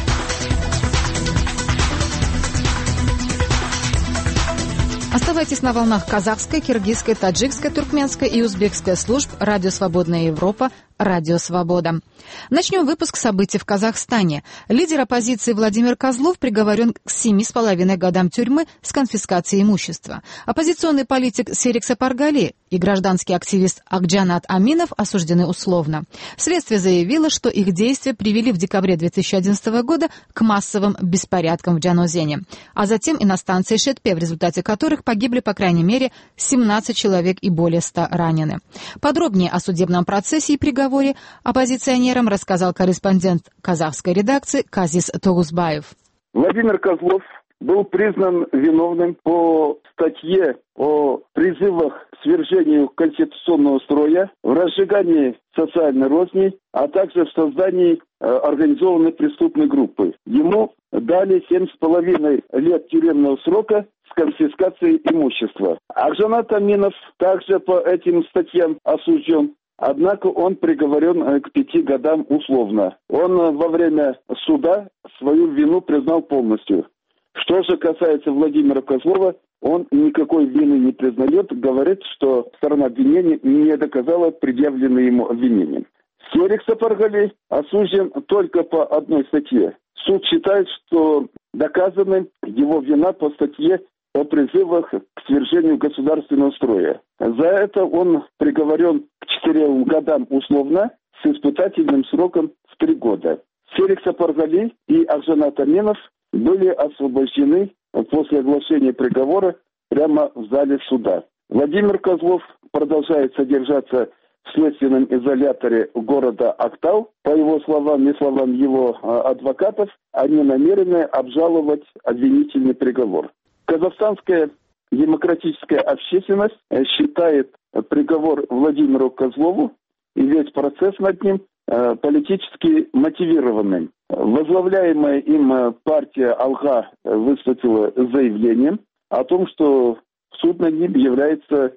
Speaker 6: Оставайтесь на волнах казахской, киргизской, таджикской, туркменской и узбекской служб «Радио Свободная Европа», «Радио Свобода». Начнем выпуск событий в Казахстане. Лидер оппозиции Владимир Козлов приговорен к семи с половиной годам тюрьмы с конфискацией имущества. Оппозиционный политик Серик Сапаргали и гражданский активист Акджанат Аминов осуждены условно. Следствие заявило, что их действия привели в декабре две тысячи одиннадцатого года к массовым беспорядкам в Джанозене, а затем и на станции Шетпе, в результате которых погибли по крайней мере семнадцать человек и более ста ранены. Подробнее о судебном процессе и приговоре оппозиционерам рассказал корреспондент казахской редакции Казис Тогузбаев.
Speaker 20: Владимир Козлов был признан виновным по статье о призывах к свержению конституционного строя, в разжигании социальной розни, а также в создании э, организованной преступной группы. Ему дали семь с половиной лет тюремного срока с конфискацией имущества. Акжанат Аминов также по этим статьям осужден. Однако он приговорен к пяти годам условно. Он во время суда свою вину признал полностью. Что же касается Владимира Козлова, он никакой вины не признает, говорит, что сторона обвинения не доказала предъявленное ему обвинение. Серик Сапаргали осужден только по одной статье. Суд считает, что доказана его вина по статье о призывах к свержению государственного строя. За это он приговорен к четырем годам условно с испытательным сроком в три года. Серик Сапаргали и Акжанат Аминов были освобождены после оглашения приговора прямо в зале суда. Владимир Козлов продолжает содержаться в следственном изоляторе города Актау. По его словам и словам его адвокатов, они намерены обжаловать обвинительный приговор. Казахстанская демократическая общественность считает приговор Владимиру Козлову и весь процесс над ним политически мотивированным. Возглавляемая им партия «Алга» выступила с заявлением о том, что суд над ним является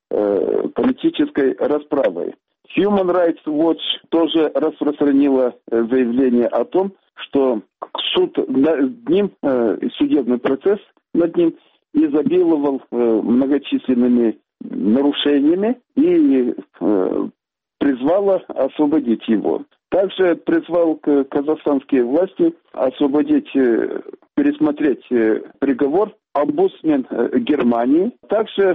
Speaker 20: э, политической расправой. Human Rights Watch тоже распространила заявление о том, что суд над ним, э, судебный процесс над ним изобиловал э, многочисленными нарушениями и э, призвала освободить его. Также призвал к казахстанские власти освободить, пересмотреть приговор омбудсмен Германии. Также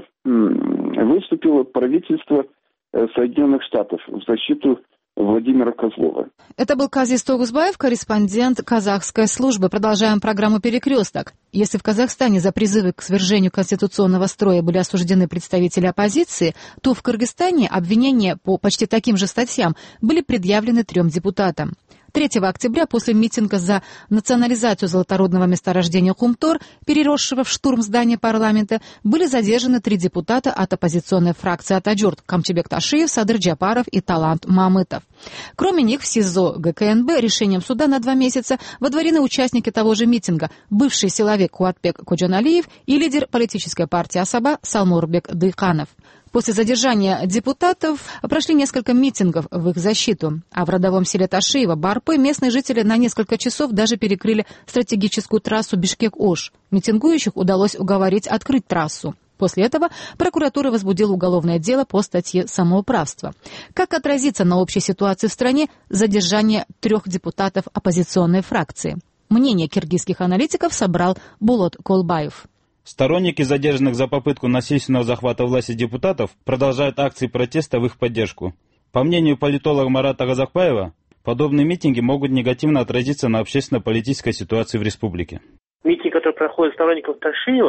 Speaker 20: выступило правительство Соединенных Штатов в защиту Владимира Козлова.
Speaker 6: Это был Казис Тогузбаев, корреспондент казахской службы. Продолжаем программу «Перекресток». Если в Казахстане за призывы к свержению конституционного строя были осуждены представители оппозиции, то в Кыргызстане обвинения по почти таким же статьям были предъявлены трем депутатам. третьего октября после митинга за национализацию золоторудного месторождения Хумтор, переросшего в штурм здания парламента, были задержаны три депутата от оппозиционной фракции Атаджурт – Камчебек Ташиев, Садыр Джапаров и Талант Мамытов. Кроме них в СИЗО ГКНБ решением суда на два месяца водворены участники того же митинга – бывший силовик Куатбек Коджаналиев и лидер политической партии Асаба Салмурбек Дыйханов. После задержания депутатов прошли несколько митингов в их защиту, а в родовом селе Ташиево, Барпы, местные жители на несколько часов даже перекрыли стратегическую трассу Бишкек-Ош. Митингующих удалось уговорить открыть трассу. После этого прокуратура возбудила уголовное дело по статье «Самоуправство». Как отразится на общей ситуации в стране задержание трех депутатов оппозиционной фракции? Мнение киргизских аналитиков собрал Булот Колбаев.
Speaker 21: Сторонники задержанных за попытку насильственного захвата власти депутатов продолжают акции протеста в их поддержку. По мнению политолога Марата Газакбаева, подобные митинги могут негативно отразиться на общественно-политической ситуации в республике.
Speaker 22: Митинг, который проходит сторонников Ташиева,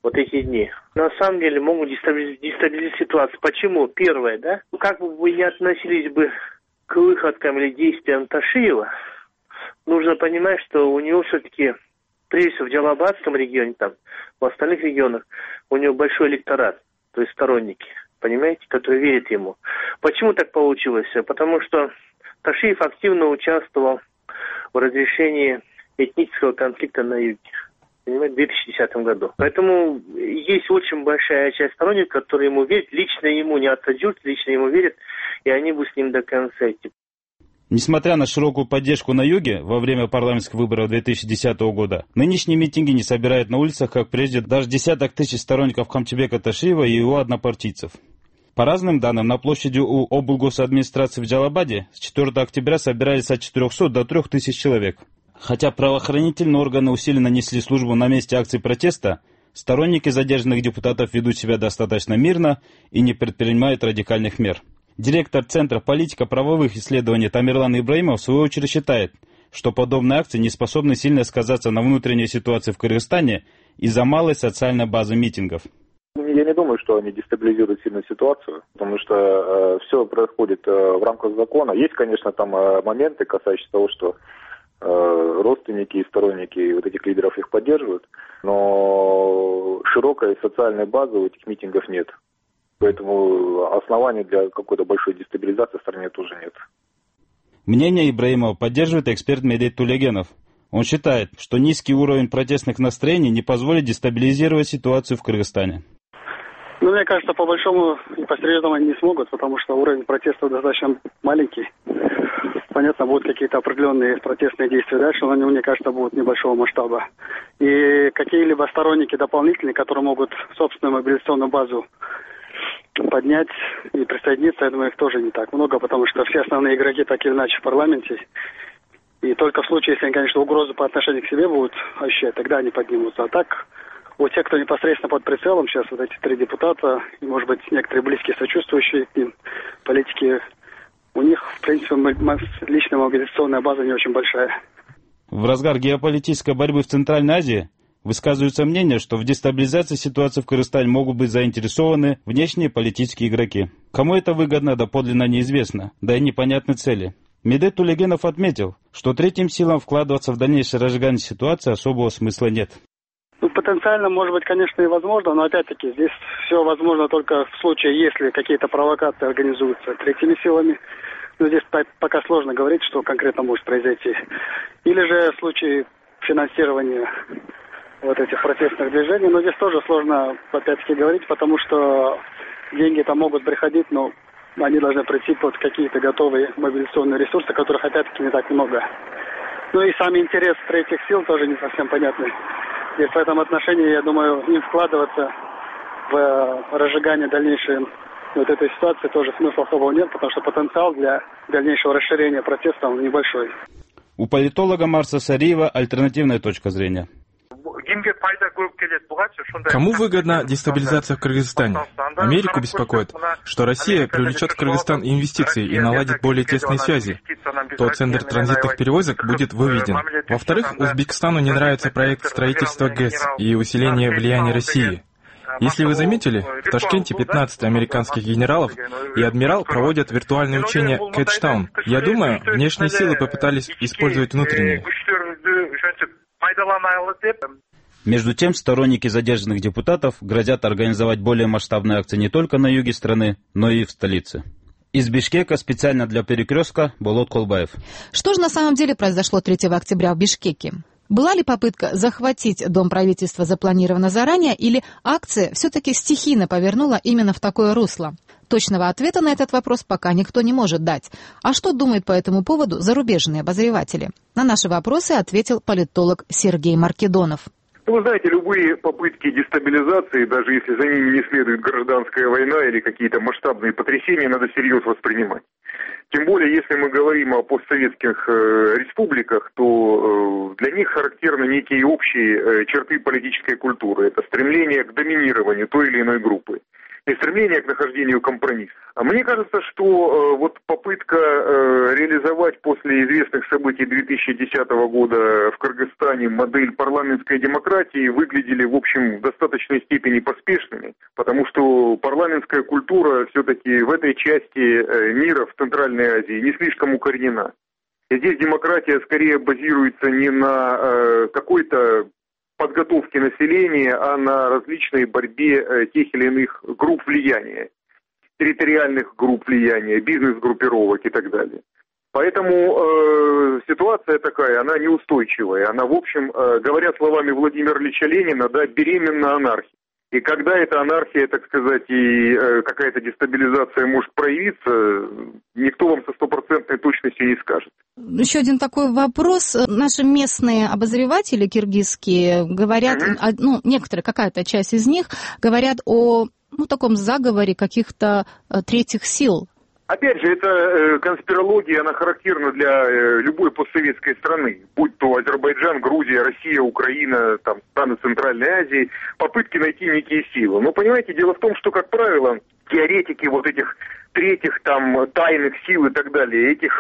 Speaker 7: вот эти дни, на самом деле могут дестабилизировать ситуацию. Почему? Первое, да, как бы вы ни относились бы к выходкам или действиям Ташиева, нужно понимать, что у него все-таки, прежде всего в Джалалабадском регионе, там, в остальных регионах, у него большой электорат, то есть сторонники, понимаете, которые верят ему. Почему так получилось? Потому что Ташиев активно участвовал в разрешении этнического конфликта на юге, понимаете, в две тысячи десятом году. Поэтому есть очень большая часть сторонников, которые ему верят, лично ему не отойдут, лично ему верят, и они будут с ним до конца идти.
Speaker 21: Несмотря на широкую поддержку на юге во время парламентских выборов две тысячи десятого года, нынешние митинги не собирают на улицах, как прежде, даже десяток тысяч сторонников Камчыбека Ташиева и его однопартийцев. По разным данным, на площади у облгосадминистрации в Джалалабаде с четвёртого октября собирались от четырёхсот до трёх тысяч человек. Хотя правоохранительные органы усиленно несли службу на месте акций протеста, сторонники задержанных депутатов ведут себя достаточно мирно и не предпринимают радикальных мер. Директор Центра политико-правовых исследований Тамерлан Ибраимов в свою очередь считает, что подобные акции не способны сильно сказаться на внутренней ситуации в Кыргызстане из-за малой социальной базы митингов.
Speaker 22: Я не думаю, что они дестабилизируют сильно ситуацию, потому что э, все происходит э, в рамках закона. Есть, конечно, там э, моменты, касающиеся того, что э, родственники и сторонники вот этих лидеров их поддерживают, но широкой социальной базы у этих митингов нет. Поэтому оснований для какой-то большой дестабилизации в стране тоже нет.
Speaker 21: Мнение Ибраимова поддерживает эксперт Медет Тулегенов. Он считает, что низкий уровень протестных настроений не позволит дестабилизировать ситуацию в Кыргызстане.
Speaker 23: Ну, мне кажется, по большому непосредственно они не смогут, потому что уровень протеста достаточно маленький. Понятно, будут какие-то определенные протестные действия дальше, но они, мне кажется, будут небольшого масштаба. И какие-либо сторонники дополнительные, которые могут собственную мобилизационную базу поднять и присоединиться, я думаю, их тоже не так много, потому что все основные игроки так или иначе в парламенте. И только в случае, если они, конечно, угрозу по отношению к себе будут ощущать, тогда они поднимутся. А так, у тех, кто непосредственно под прицелом, сейчас вот эти три депутата, и, может быть, некоторые близкие, сочувствующие к ним политики, у них, в принципе, личная мобилизационная база не очень большая.
Speaker 21: В разгар геополитической борьбы в Центральной Азии высказываются мнения, что в дестабилизации ситуации в Кыргызстане могут быть заинтересованы внешние политические игроки. Кому это выгодно, доподлинно неизвестно, да и непонятны цели. Медет Тулегенов отметил, что третьим силам вкладываться в дальнейшее разжигание ситуации особого смысла нет.
Speaker 23: Ну, потенциально, может быть, конечно, и возможно, но опять-таки здесь все возможно только в случае, если какие-то провокации организуются третьими силами. Но здесь пока сложно говорить, что конкретно может произойти. Или же в случае финансирования вот этих протестных движений, но здесь тоже сложно, опять-таки, говорить, потому что деньги там могут приходить, но они должны прийти под какие-то готовые мобилизационные ресурсы, которых, опять-таки, не так много. Ну и сам интерес третьих сил тоже не совсем понятный. И в этом отношении, я думаю, им вкладываться в разжигание дальнейшей вот этой ситуации тоже смысла особого нет, потому что потенциал для дальнейшего расширения протеста он небольшой.
Speaker 21: У политолога Марса Сариева альтернативная точка зрения.
Speaker 24: Кому выгодна дестабилизация в Кыргызстане? Америку беспокоит, что Россия привлечет в Кыргызстан инвестиции и наладит более тесные связи. То центр транзитных перевозок будет выведен. Во-вторых, Узбекистану не нравится проект строительства ГЭС и усиления влияния России. Если вы заметили, в Ташкенте пятнадцать американских генералов и адмирал проводят виртуальные учения Кэтчтаун. Я думаю, внешние силы попытались использовать внутренние.
Speaker 21: Между тем, сторонники задержанных депутатов грозят организовать более масштабные акции не только на юге страны, но и в столице. Из Бишкека специально для «Перекрестка» Болот Колбаев.
Speaker 25: Что же на самом деле произошло третьего октября в Бишкеке? Была ли попытка захватить Дом правительства запланирована заранее, или акция все-таки стихийно повернула именно в такое русло? Точного ответа на этот вопрос пока никто не может дать. А что думают по этому поводу зарубежные обозреватели? На наши вопросы ответил политолог Сергей Маркедонов.
Speaker 26: Вы знаете, любые попытки дестабилизации, даже если за ними не следует гражданская война или какие-то масштабные потрясения, надо всерьез воспринимать. Тем более, если мы говорим о постсоветских э, республиках, то э, для них характерны некие общие э, черты политической культуры. Это стремление к доминированию той или иной группы. и стремление к нахождению компромисса. А мне кажется, что э, вот попытка э, реализовать после известных событий две тысячи десятого года в Кыргызстане модель парламентской демократии выглядели, в общем, в достаточной степени поспешными, потому что парламентская культура все-таки в этой части э, мира, в Центральной Азии, не слишком укоренена. И здесь демократия скорее базируется не на э, какой-то подготовке населения, а на различной борьбе э, тех или иных групп влияния, территориальных групп влияния, бизнес-группировок и так далее. Поэтому э, ситуация такая, она неустойчивая. Она, в общем, э, говоря словами Владимира Ильича Ленина, да, беременна анархией. И когда эта анархия, так сказать, и э, какая-то дестабилизация может проявиться, никто вам со стопроцентной точностью не скажет.
Speaker 25: Еще один такой вопрос. Наши местные обозреватели киргизские говорят, mm-hmm. ну, некоторые, какая-то часть из них, говорят о ну, таком заговоре каких-то третьих сил.
Speaker 26: Опять же, эта э, конспирология, она характерна для э, любой постсоветской страны, будь то Азербайджан, Грузия, Россия, Украина, там, страны Центральной Азии, попытки найти некие силы. Но, понимаете, дело в том, что, как правило, теоретики вот этих третьих, там, тайных сил и так далее, этих,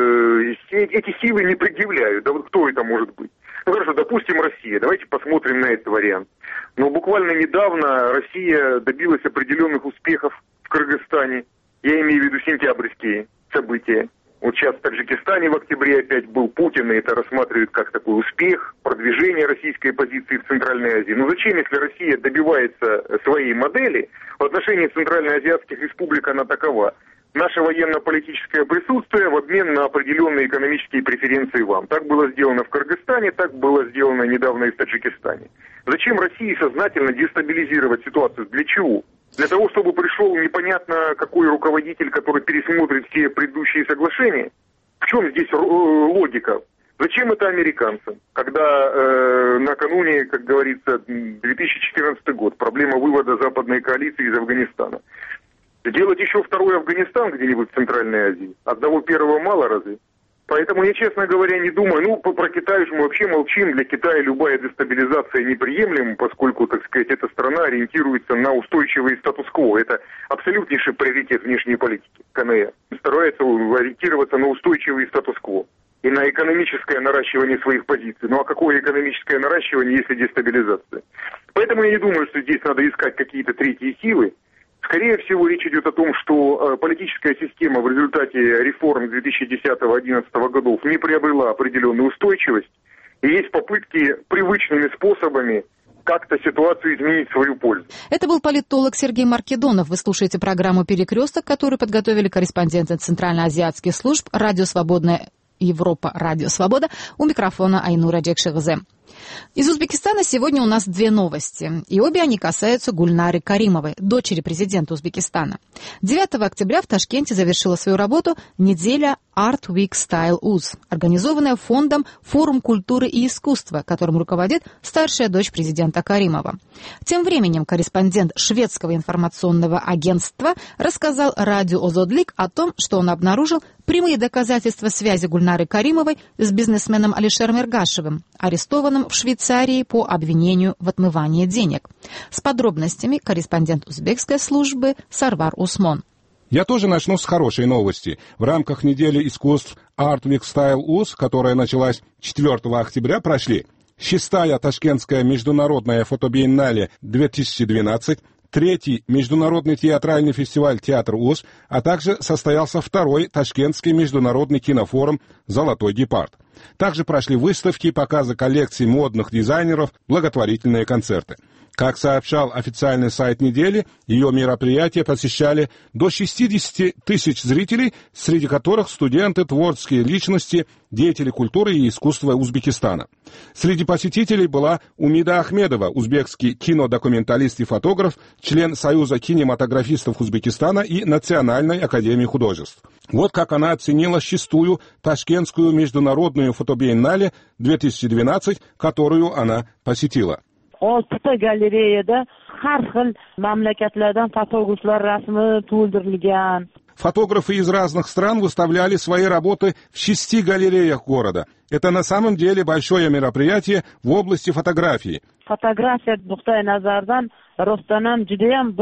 Speaker 26: э, эти силы не предъявляют. Да вот кто это может быть? Ну, хорошо, допустим, Россия. Давайте посмотрим на этот вариант. Но буквально недавно Россия добилась определенных успехов в Кыргызстане. Я имею в виду сентябрьские события. Вот сейчас в Таджикистане в октябре опять был Путин, и это рассматривают как такой успех, продвижение российской позиции в Центральной Азии. Но зачем, если Россия добивается своей модели, в отношении центральноазиатских республик она такова? Наше военно-политическое присутствие в обмен на определенные экономические преференции вам. Так было сделано в Кыргызстане, так было сделано недавно и в Таджикистане. Зачем России сознательно дестабилизировать ситуацию? Для чего? Для того, чтобы пришел непонятно какой руководитель, который пересмотрит все предыдущие соглашения? В чем здесь логика? Зачем это американцам? Когда э, накануне, как говорится, две тысячи четырнадцатый год, проблема вывода западной коалиции из Афганистана. Сделать еще второй Афганистан где-нибудь в Центральной Азии? Одного первого мало разве? Поэтому я, честно говоря, не думаю. Ну, про Китай же мы вообще молчим. Для Китая любая дестабилизация неприемлема, поскольку, так сказать, эта страна ориентируется на устойчивый статус-кво. Это абсолютнейший приоритет внешней политики КНР. Старается ориентироваться на устойчивый статус-кво и на экономическое наращивание своих позиций. Ну а какое экономическое наращивание, если дестабилизация? Поэтому я не думаю, что здесь надо искать какие-то третьи силы. Скорее всего, речь идет о том, что э, политическая система в результате реформ две тысячи десятого — две тысячи одиннадцатого годов не приобрела определенную устойчивость, и есть попытки привычными способами как-то ситуацию изменить в свою пользу.
Speaker 25: Это был политолог Сергей Маркедонов. Вы слушаете программу «Перекресток», которую подготовили корреспонденты центральноазиатских служб «Радио Свободная Европа», «Радио Свобода». У микрофона Айнура Джекшевзе. Из Узбекистана сегодня у нас две новости, и обе они касаются Гульнары Каримовой, дочери президента Узбекистана. девятого октября в Ташкенте завершила свою работу неделя Art Week Style Уз, организованная фондом «Форум культуры и искусства», которым руководит старшая дочь президента Каримова. Тем временем корреспондент шведского информационного агентства рассказал радио Озодлик о том, что он обнаружил прямые доказательства связи Гульнары Каримовой с бизнесменом Алишером Эргашевым, арестованным в Швейцарии по обвинению в отмывании денег. С подробностями корреспондент узбекской службы Сарвар Усмон.
Speaker 2: Я тоже начну с хорошей новости. В рамках недели искусств Art Week Style Уз, которая началась четвёртого октября, прошли шестая Ташкентская международная фотобиеннале две тысячи двенадцать, третий международный театральный фестиваль «Театр УЗ», а также состоялся второй Ташкентский международный кинофорум «Золотой гепард». Также прошли выставки, показы коллекций модных дизайнеров, благотворительные концерты. Как сообщал официальный сайт недели, ее мероприятия посещали до шестидесяти тысяч зрителей, среди которых студенты, творческие личности, деятели культуры и искусства Узбекистана. Среди посетителей была Умида Ахмедова, узбекский кинодокументалист и фотограф, член Союза кинематографистов Узбекистана и Национальной академии художеств. Вот как она оценила шестую Ташкентскую международную фотобиеннале две тысячи двенадцать, которую она посетила.
Speaker 3: oltita galereyada har xil mamlakatlardan fotograflar rasmi to'ldirilgan.
Speaker 2: Фотографы из разных стран выставляли свои работы в шести галереях города. Это на самом деле большое мероприятие в области фотографии.
Speaker 3: Фотография nuqtai nazardan rostdan ham juda ham bir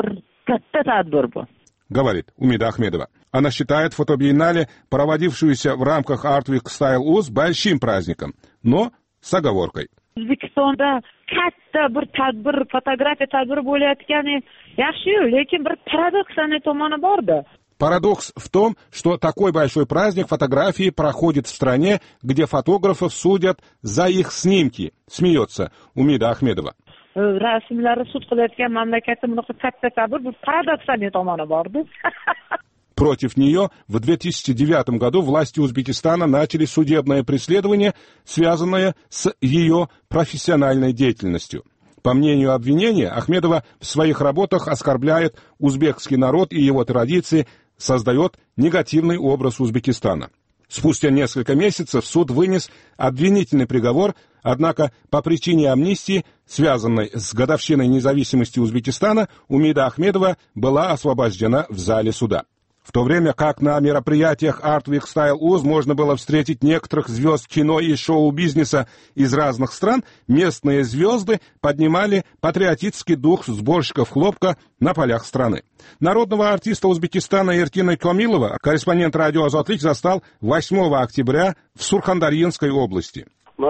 Speaker 3: katta tadbir bu,
Speaker 2: говорит Умида Ахмедова. Она считает фотобиеннале, проводившуюся в рамках Art Week Style Uz, большим праздником, но с оговоркой.
Speaker 3: O'zbekistonda katta bir tadbir, fotografiya tadbiri bo'layotgani yaxshi-yu, lekin bir paradoksal tomoni bor-da.
Speaker 2: Парадокс в том, что такой большой праздник фотографии проходит в стране, где фотографов судят за их снимки, смеется Умида Ахмедова.
Speaker 3: Rasmlari sud qilayotgan mamlakatda bunaqa katta tadbir, bu paradoksal tomoni bor-da.
Speaker 2: Против нее в две тысячи девятом году власти Узбекистана начали судебное преследование, связанное с ее профессиональной деятельностью. По мнению обвинения, Ахмедова в своих работах оскорбляет узбекский народ и его традиции, создает негативный образ Узбекистана. Спустя несколько месяцев суд вынес обвинительный приговор, однако по причине амнистии, связанной с годовщиной независимости Узбекистана, Умида Ахмедова была освобождена в зале суда. В то время как на мероприятиях Art Week Style Uz можно было встретить некоторых звезд кино и шоу-бизнеса из разных стран, местные звезды поднимали патриотический дух сборщиков хлопка на полях страны. Народного артиста Узбекистана Эркина Комилова корреспондент радио «Азотлик» застал восьмого октября в Сурхандарьинской области.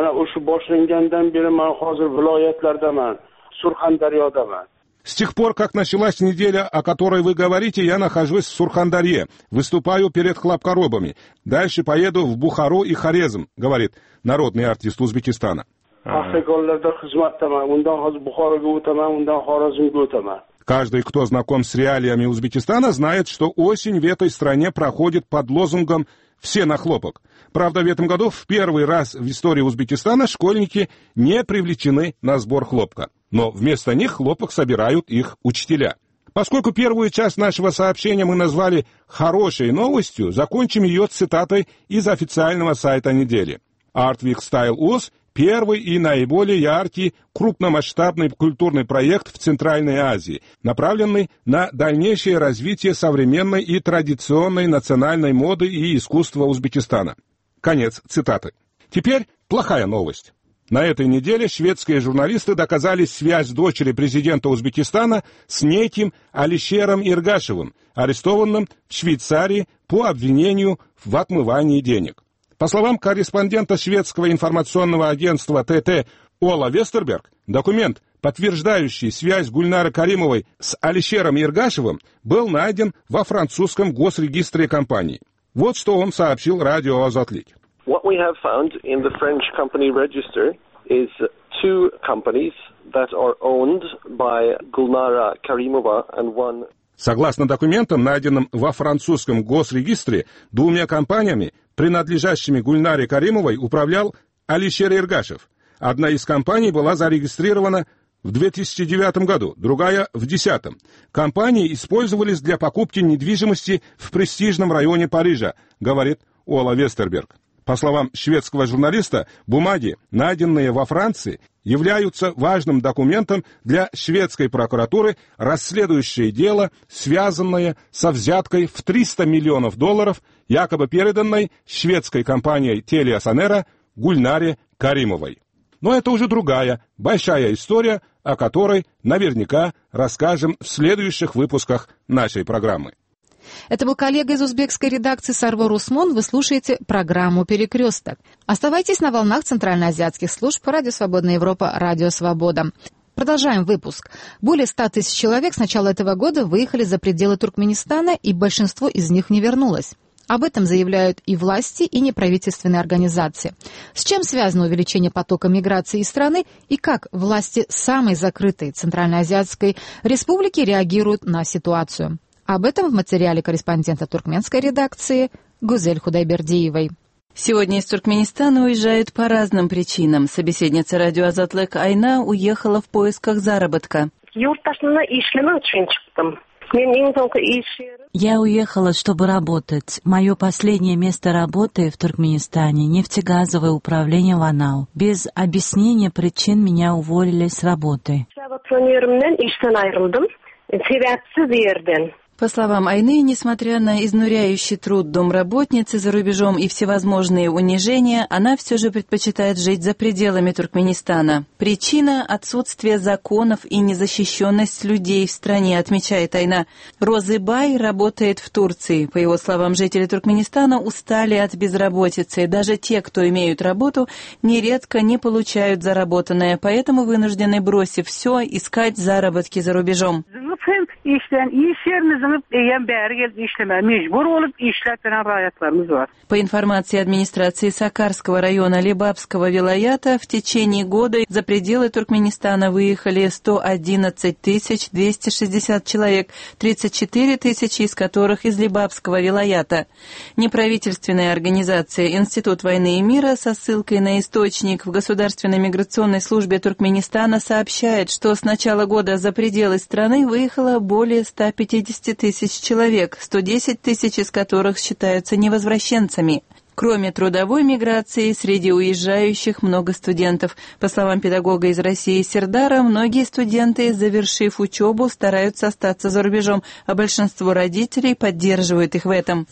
Speaker 2: С тех пор, как началась неделя, о которой вы говорите, я нахожусь в Сурхандарье, выступаю перед хлопкоробами. Дальше поеду в Бухару и Хорезм, говорит народный артист Узбекистана. Каждый, кто знаком с реалиями Узбекистана, знает, что осень в этой стране проходит под лозунгом «Все на хлопок». Правда, в этом году в первый раз в истории Узбекистана школьники не привлечены на сбор хлопка. Но вместо них хлопок собирают их учителя. Поскольку первую часть нашего сообщения мы назвали «хорошей новостью», закончим ее цитатой из официального сайта недели. Art Week Style Uz – первый и наиболее яркий крупномасштабный культурный проект в Центральной Азии, направленный на дальнейшее развитие современной и традиционной национальной моды и искусства Узбекистана. Конец цитаты. Теперь плохая новость. На этой неделе шведские журналисты доказали связь дочери президента Узбекистана с неким Алишером Иргашевым, арестованным в Швейцарии по обвинению в отмывании денег. По словам корреспондента шведского информационного агентства ТТ Ола Вестерберг, документ, подтверждающий связь Гульнары Каримовой с Алишером Иргашевым, был найден во французском госрегистре компании. Вот что он сообщил радио «Азотлик».
Speaker 5: What we have found in the French company register is two companies that are owned by Gulnara Karimova and one.
Speaker 2: Согласно документам, найденным во французском госрегистре, двумя компаниями, принадлежащими Гульнаре Каримовой, управлял Алишер Иргашев. Одна из компаний была зарегистрирована в две тысячи девятом году, другая — в две тысячи десятом. Компании использовались для покупки недвижимости в престижном районе Парижа, говорит Ола Вестерберг. По словам шведского журналиста, бумаги, найденные во Франции, являются важным документом для шведской прокуратуры, расследующей дело, связанное со взяткой в триста миллионов долларов, якобы переданной шведской компанией Телеасонера Гульнаре Каримовой. Но это уже другая, большая история, о которой наверняка расскажем в следующих выпусках нашей программы.
Speaker 25: Это был коллега из узбекской редакции Сарвор Усмон. Вы слушаете программу «Перекресток». Оставайтесь на волнах центральноазиатских служб Радио Свободная Европа, Радио Свобода. Продолжаем выпуск. Более ста тысяч человек с начала этого года выехали за пределы Туркменистана, и большинство из них не вернулось. Об этом заявляют и власти, и неправительственные организации. С чем связано увеличение потока миграции из страны, и как власти самой закрытой Центральноазиатской республики реагируют на ситуацию? Об этом в материале корреспондента туркменской редакции Гузель Худайбердиевой.
Speaker 8: Сегодня из Туркменистана уезжают по разным причинам. Собеседница радио «Азатлык» Айна уехала в поисках заработка.
Speaker 10: Я уехала, чтобы работать. Мое последнее место работы в Туркменистане — нефтегазовое управление в Анау. Без объяснения причин меня уволили с работы.
Speaker 8: По словам Айны, несмотря на изнуряющий труд домработницы за рубежом и всевозможные унижения, она все же предпочитает жить за пределами Туркменистана. Причина – отсутствие законов и незащищенность людей в стране, отмечает Айна. Розыбай работает в Турции. По его словам, жители Туркменистана устали от безработицы. Даже те, кто имеют работу, нередко не получают заработанное, поэтому вынуждены, бросив все, искать заработки за рубежом. По информации администрации Сакарского района Лебабского вилаята, в течение года за пределы Туркменистана выехали сто одиннадцать тысяч двести шестьдесят человек, тридцать четыре тысячи из которых из Лебабского вилаята. Неправительственная организация «Институт войны и мира» со ссылкой на источник в Государственной миграционной службе Туркменистана сообщает, что с начала года за пределы страны выехало более ста пятидесяти тысяч человек, сто десять тысяч из которых считаются невозвращенцами. Кроме трудовой миграции, среди уезжающих много студентов. По словам педагога из России Сердара, многие студенты, завершив учебу, стараются остаться за рубежом, а большинство родителей поддерживают их в этом.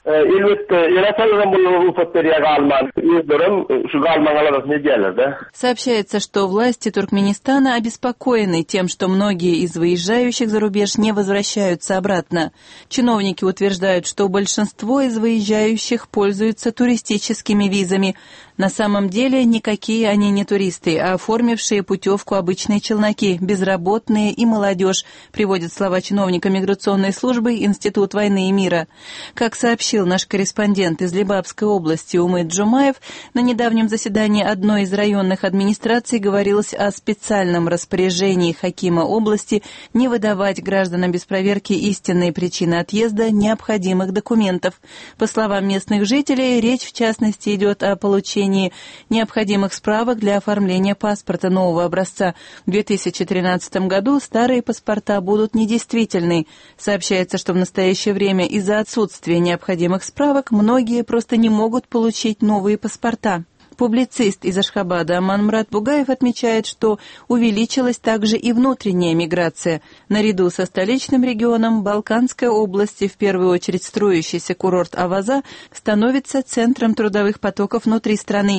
Speaker 8: Сообщается, что власти Туркменистана обеспокоены тем, что многие из выезжающих за рубеж не возвращаются обратно. Чиновники утверждают, что большинство из выезжающих пользуются туристическими визами. На самом деле никакие они не туристы, а оформившие путевку обычные челноки, безработные и молодежь, приводят слова чиновника миграционной службы Институт войны и мира. Как сообщил наш корреспондент из Лебабской области Умыт Джумаев, на недавнем заседании одной из районных администраций говорилось о специальном распоряжении хакима области не выдавать гражданам без проверки истинные причины отъезда необходимых документов. По словам местных жителей, речь в частности идет о получении необходимых справок для оформления паспорта нового образца. В две тысячи тринадцатом году старые паспорта будут недействительны. Сообщается, что в настоящее время из-за отсутствия необходимых справок многие просто не могут получить новые паспорта. Публицист из Ашхабада Аманмурат Бугаев отмечает, что увеличилась также и внутренняя миграция. Наряду со столичным регионом Балканская область, и в первую очередь строящийся курорт Аваза, становится центром трудовых потоков внутри страны.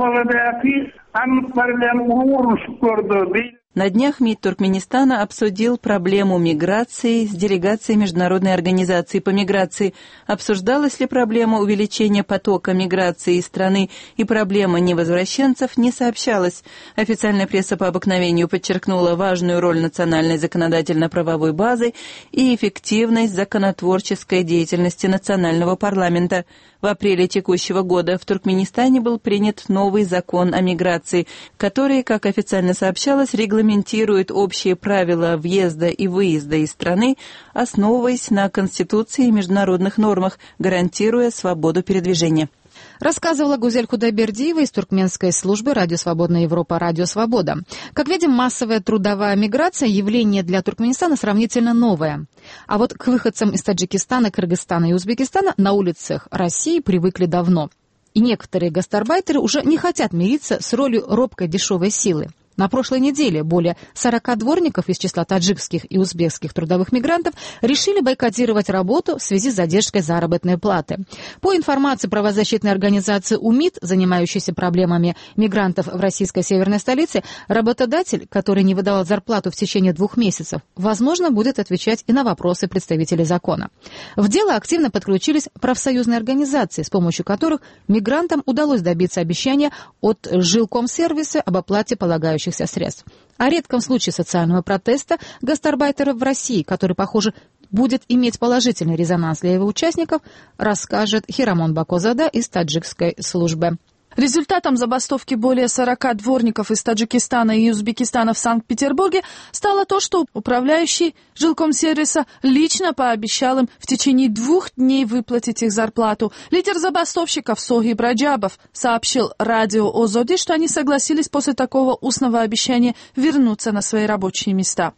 Speaker 8: На днях МИД Туркменистана обсудил проблему миграции с делегацией Международной организации по миграции. Обсуждалась ли проблема увеличения потока миграции из страны и проблема невозвращенцев, не сообщалось. Официальная пресса по обыкновению подчеркнула важную роль национальной законодательно-правовой базы и эффективность законотворческой деятельности национального парламента. В апреле текущего года в Туркменистане был принят новый закон о миграции, который, как официально сообщалось, регламентирует общие правила въезда и выезда из страны, основываясь на Конституции и международных нормах, гарантируя свободу передвижения.
Speaker 25: Рассказывала Гузель Худайбердиева из туркменской службы «Радио Свободная Европа», «Радио Свобода». Как видим, массовая трудовая миграция – явление для Туркменистана сравнительно новое. А вот к выходцам из Таджикистана, Кыргызстана и Узбекистана на улицах России привыкли давно. И некоторые гастарбайтеры уже не хотят мириться с ролью робкой дешевой силы. На прошлой неделе более сорока дворников из числа таджикских и узбекских трудовых мигрантов решили бойкотировать работу в связи с задержкой заработной платы. По информации правозащитной организации УМИД, занимающейся проблемами мигрантов в российской северной столице, работодатель, который не выдавал зарплату в течение двух месяцев, возможно, будет отвечать и на вопросы представителей закона. В дело активно подключились профсоюзные организации, с помощью которых мигрантам удалось добиться обещания от жилкомсервиса об оплате полагающихся средств. О редком случае социального протеста гастарбайтеров в России, который, похоже, будет иметь положительный резонанс для его участников, расскажет Хирамон Бакозада из таджикской службы.
Speaker 4: Результатом забастовки более сорока дворников из Таджикистана и Узбекистана в Санкт-Петербурге стало то, что управляющий жилкомсервиса лично пообещал им в течение двух дней выплатить их зарплату. Лидер забастовщиков Сохиб Раджабов сообщил радио Озоди, что они согласились после такого устного обещания вернуться на свои рабочие места.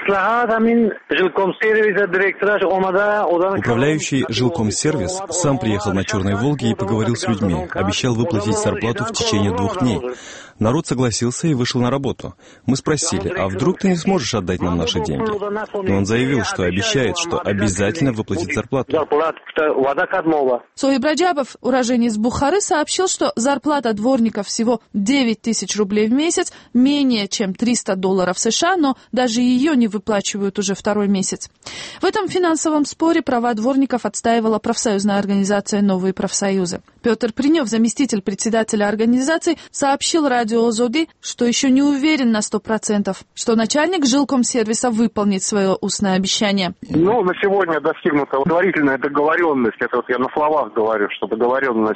Speaker 19: Управляющий жилкомсервис сам приехал на Черной Волге и поговорил с людьми, обещал выплатить зарплату в течение двух дней. Народ согласился и вышел на работу. Мы спросили, а вдруг ты не сможешь отдать нам наши деньги? И он заявил, что обещает, что обязательно выплатит зарплату.
Speaker 4: Соиб Раджабов, уроженец Бухары, сообщил, что зарплата дворников всего девять тысяч рублей в месяц, менее чем триста долларов США, но даже ее не выплачивают уже второй месяц. В этом финансовом споре права дворников отстаивала профсоюзная организация «Новые профсоюзы». Петр Принев, заместитель председателя организации, сообщил радио «Озоди», что еще не уверен на сто процентов, что начальник жилкомсервиса выполнит свое устное обещание.
Speaker 11: Ну, на сегодня достигнута предварительная договоренность, это вот я на словах говорю, что договоренность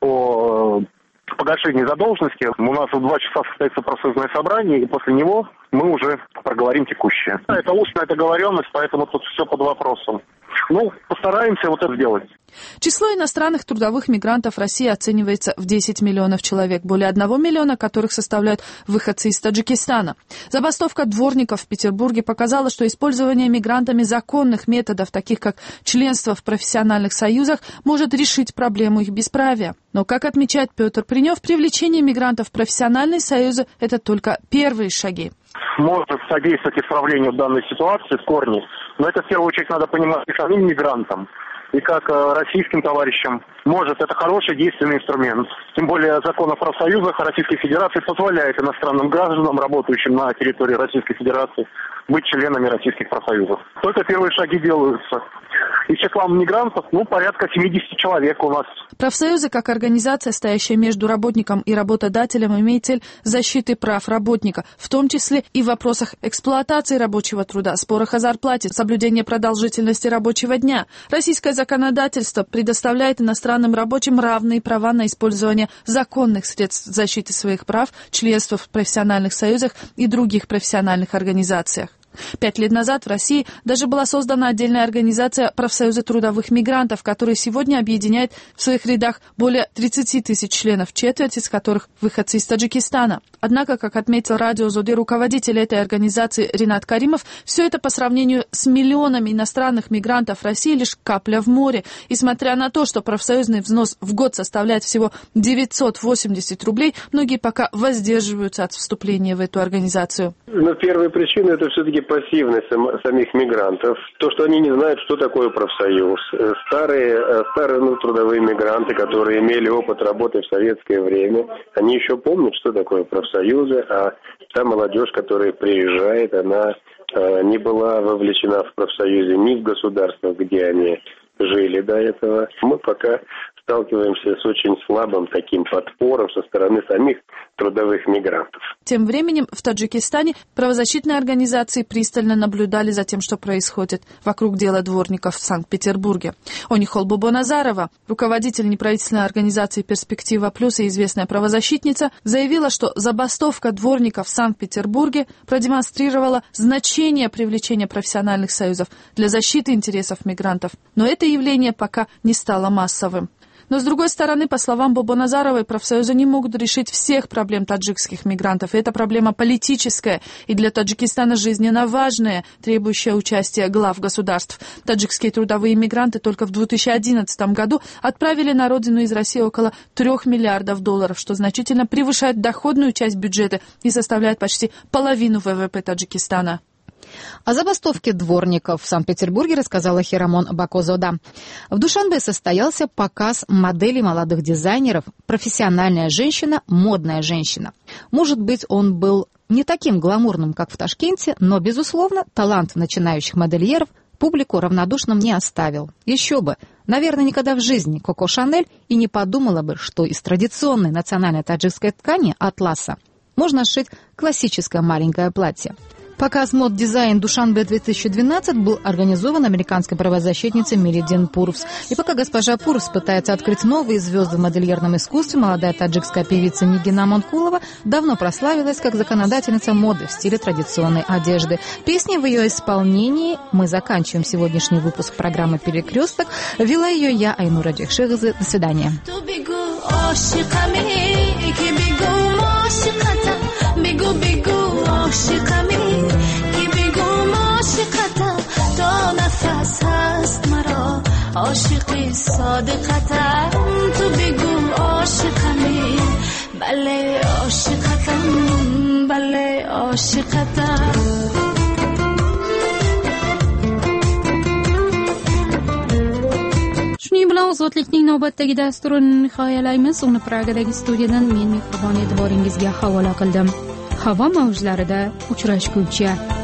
Speaker 11: о погашении задолженности. У нас в два часа состоится профсоюзное собрание, и после него мы уже проговорим текущее. Это устная договоренность, поэтому тут все под вопросом. Ну, постараемся вот это сделать.
Speaker 4: Число иностранных трудовых мигрантов в России оценивается в десять миллионов человек, более одного миллиона которых составляют выходцы из Таджикистана. Забастовка дворников в Петербурге показала, что использование мигрантами законных методов, таких как членство в профессиональных союзах, может решить проблему их бесправия. Но, как отмечает Петр Принев, привлечение мигрантов в профессиональные союзы – это только первые шаги.
Speaker 11: Может содействовать исправлению данной ситуации в корне, но это в первую очередь надо понимать и самим мигрантам, и как э, российским товарищам. Может, это хороший действенный инструмент. Тем более закон о профсоюзах Российской Федерации позволяет иностранным гражданам, работающим на территории Российской Федерации, быть членами российских профсоюзов. Только первые шаги делаются. Из числа мигрантов, ну, порядка семьдесят человек у нас.
Speaker 4: Профсоюзы, как организация, стоящая между работником и работодателем, имеет цель защиты прав работника, в том числе и в вопросах эксплуатации рабочего труда, спорах о зарплате, соблюдения продолжительности рабочего дня. Российское законодательство предоставляет иностранным рабочим равные права на использование законных средств защиты своих прав, членство в профессиональных союзах и других профессиональных организациях. Пять лет назад в России даже была создана отдельная организация профсоюза трудовых мигрантов, которая сегодня объединяет в своих рядах более тридцати тысяч членов, четверть из которых выходцы из Таджикистана. Однако, как отметил радио «Зоди» руководитель этой организации Ринат Каримов, все это по сравнению с миллионами иностранных мигрантов в России лишь капля в море. И смотря на то, что профсоюзный взнос в год составляет всего девятьсот восемьдесят рублей, многие пока воздерживаются от вступления в эту организацию.
Speaker 12: Но первая причина – это все-таки пассивность самих мигрантов. То, что они не знают, что такое профсоюз. Старые, старые ну, трудовые мигранты, которые имели опыт работы в советское время, они еще помнят, что такое профсоюзы, а та молодежь, которая приезжает, она э, не была вовлечена в профсоюзе ни в государствах, где они жили до этого. Мы пока сталкиваемся с очень слабым таким подпором со стороны самих трудовых мигрантов.
Speaker 4: Тем временем в Таджикистане правозащитные организации пристально наблюдали за тем, что происходит вокруг дела дворников в Санкт-Петербурге. Онихол Бобоназарова, руководитель неправительственной организации «Перспектива Плюс» и известная правозащитница, заявила, что забастовка дворников в Санкт-Петербурге продемонстрировала значение привлечения профессиональных союзов для защиты интересов мигрантов. Но это явление пока не стало массовым. Но, с другой стороны, по словам Бобоназаровой, профсоюзы не могут решить всех проблем таджикских мигрантов. И это проблема политическая и для Таджикистана жизненно важная, требующая участия глав государств. Таджикские трудовые мигранты только в две тысячи одиннадцатом году отправили на родину из России около трех миллиардов долларов, что значительно превышает доходную часть бюджета и составляет почти половину вэ вэ пэ Таджикистана.
Speaker 25: О забастовке дворников в Санкт-Петербурге рассказала Хирамон Бакозода. В Душанбе состоялся показ моделей молодых дизайнеров «Профессиональная женщина, модная женщина». Может быть, он был не таким гламурным, как в Ташкенте, но, безусловно, талант начинающих модельеров публику равнодушным не оставил. Еще бы! Наверное, никогда в жизни Коко Шанель и не подумала бы, что из традиционной национальной таджикской ткани атласа можно сшить классическое маленькое платье. Показ мод-дизайн Душанбе-две тысячи двенадцать был организован американской правозащитницей Меридин Пурвс. И пока госпожа Пурвс пытается открыть новые звезды в модельерном искусстве, молодая таджикская певица Нигина Монкулова давно прославилась как законодательница моды в стиле традиционной одежды. Песни в ее исполнении мы заканчиваем сегодняшний выпуск программы «Перекресток». Вела ее я, Айнура Джехшигзе. До свидания.
Speaker 13: عاشقی صادقتم تو بگو عاشقمی بله عاشقتم تنبل عاشقتم.
Speaker 1: Shuning bilan ozodlikning navbatdagi dasturini nihoyalaymiz. Uni Pragadagi studiyadan men mehribon e'tiboringizga havola qildim. Havo mavjlarida uchrashguncha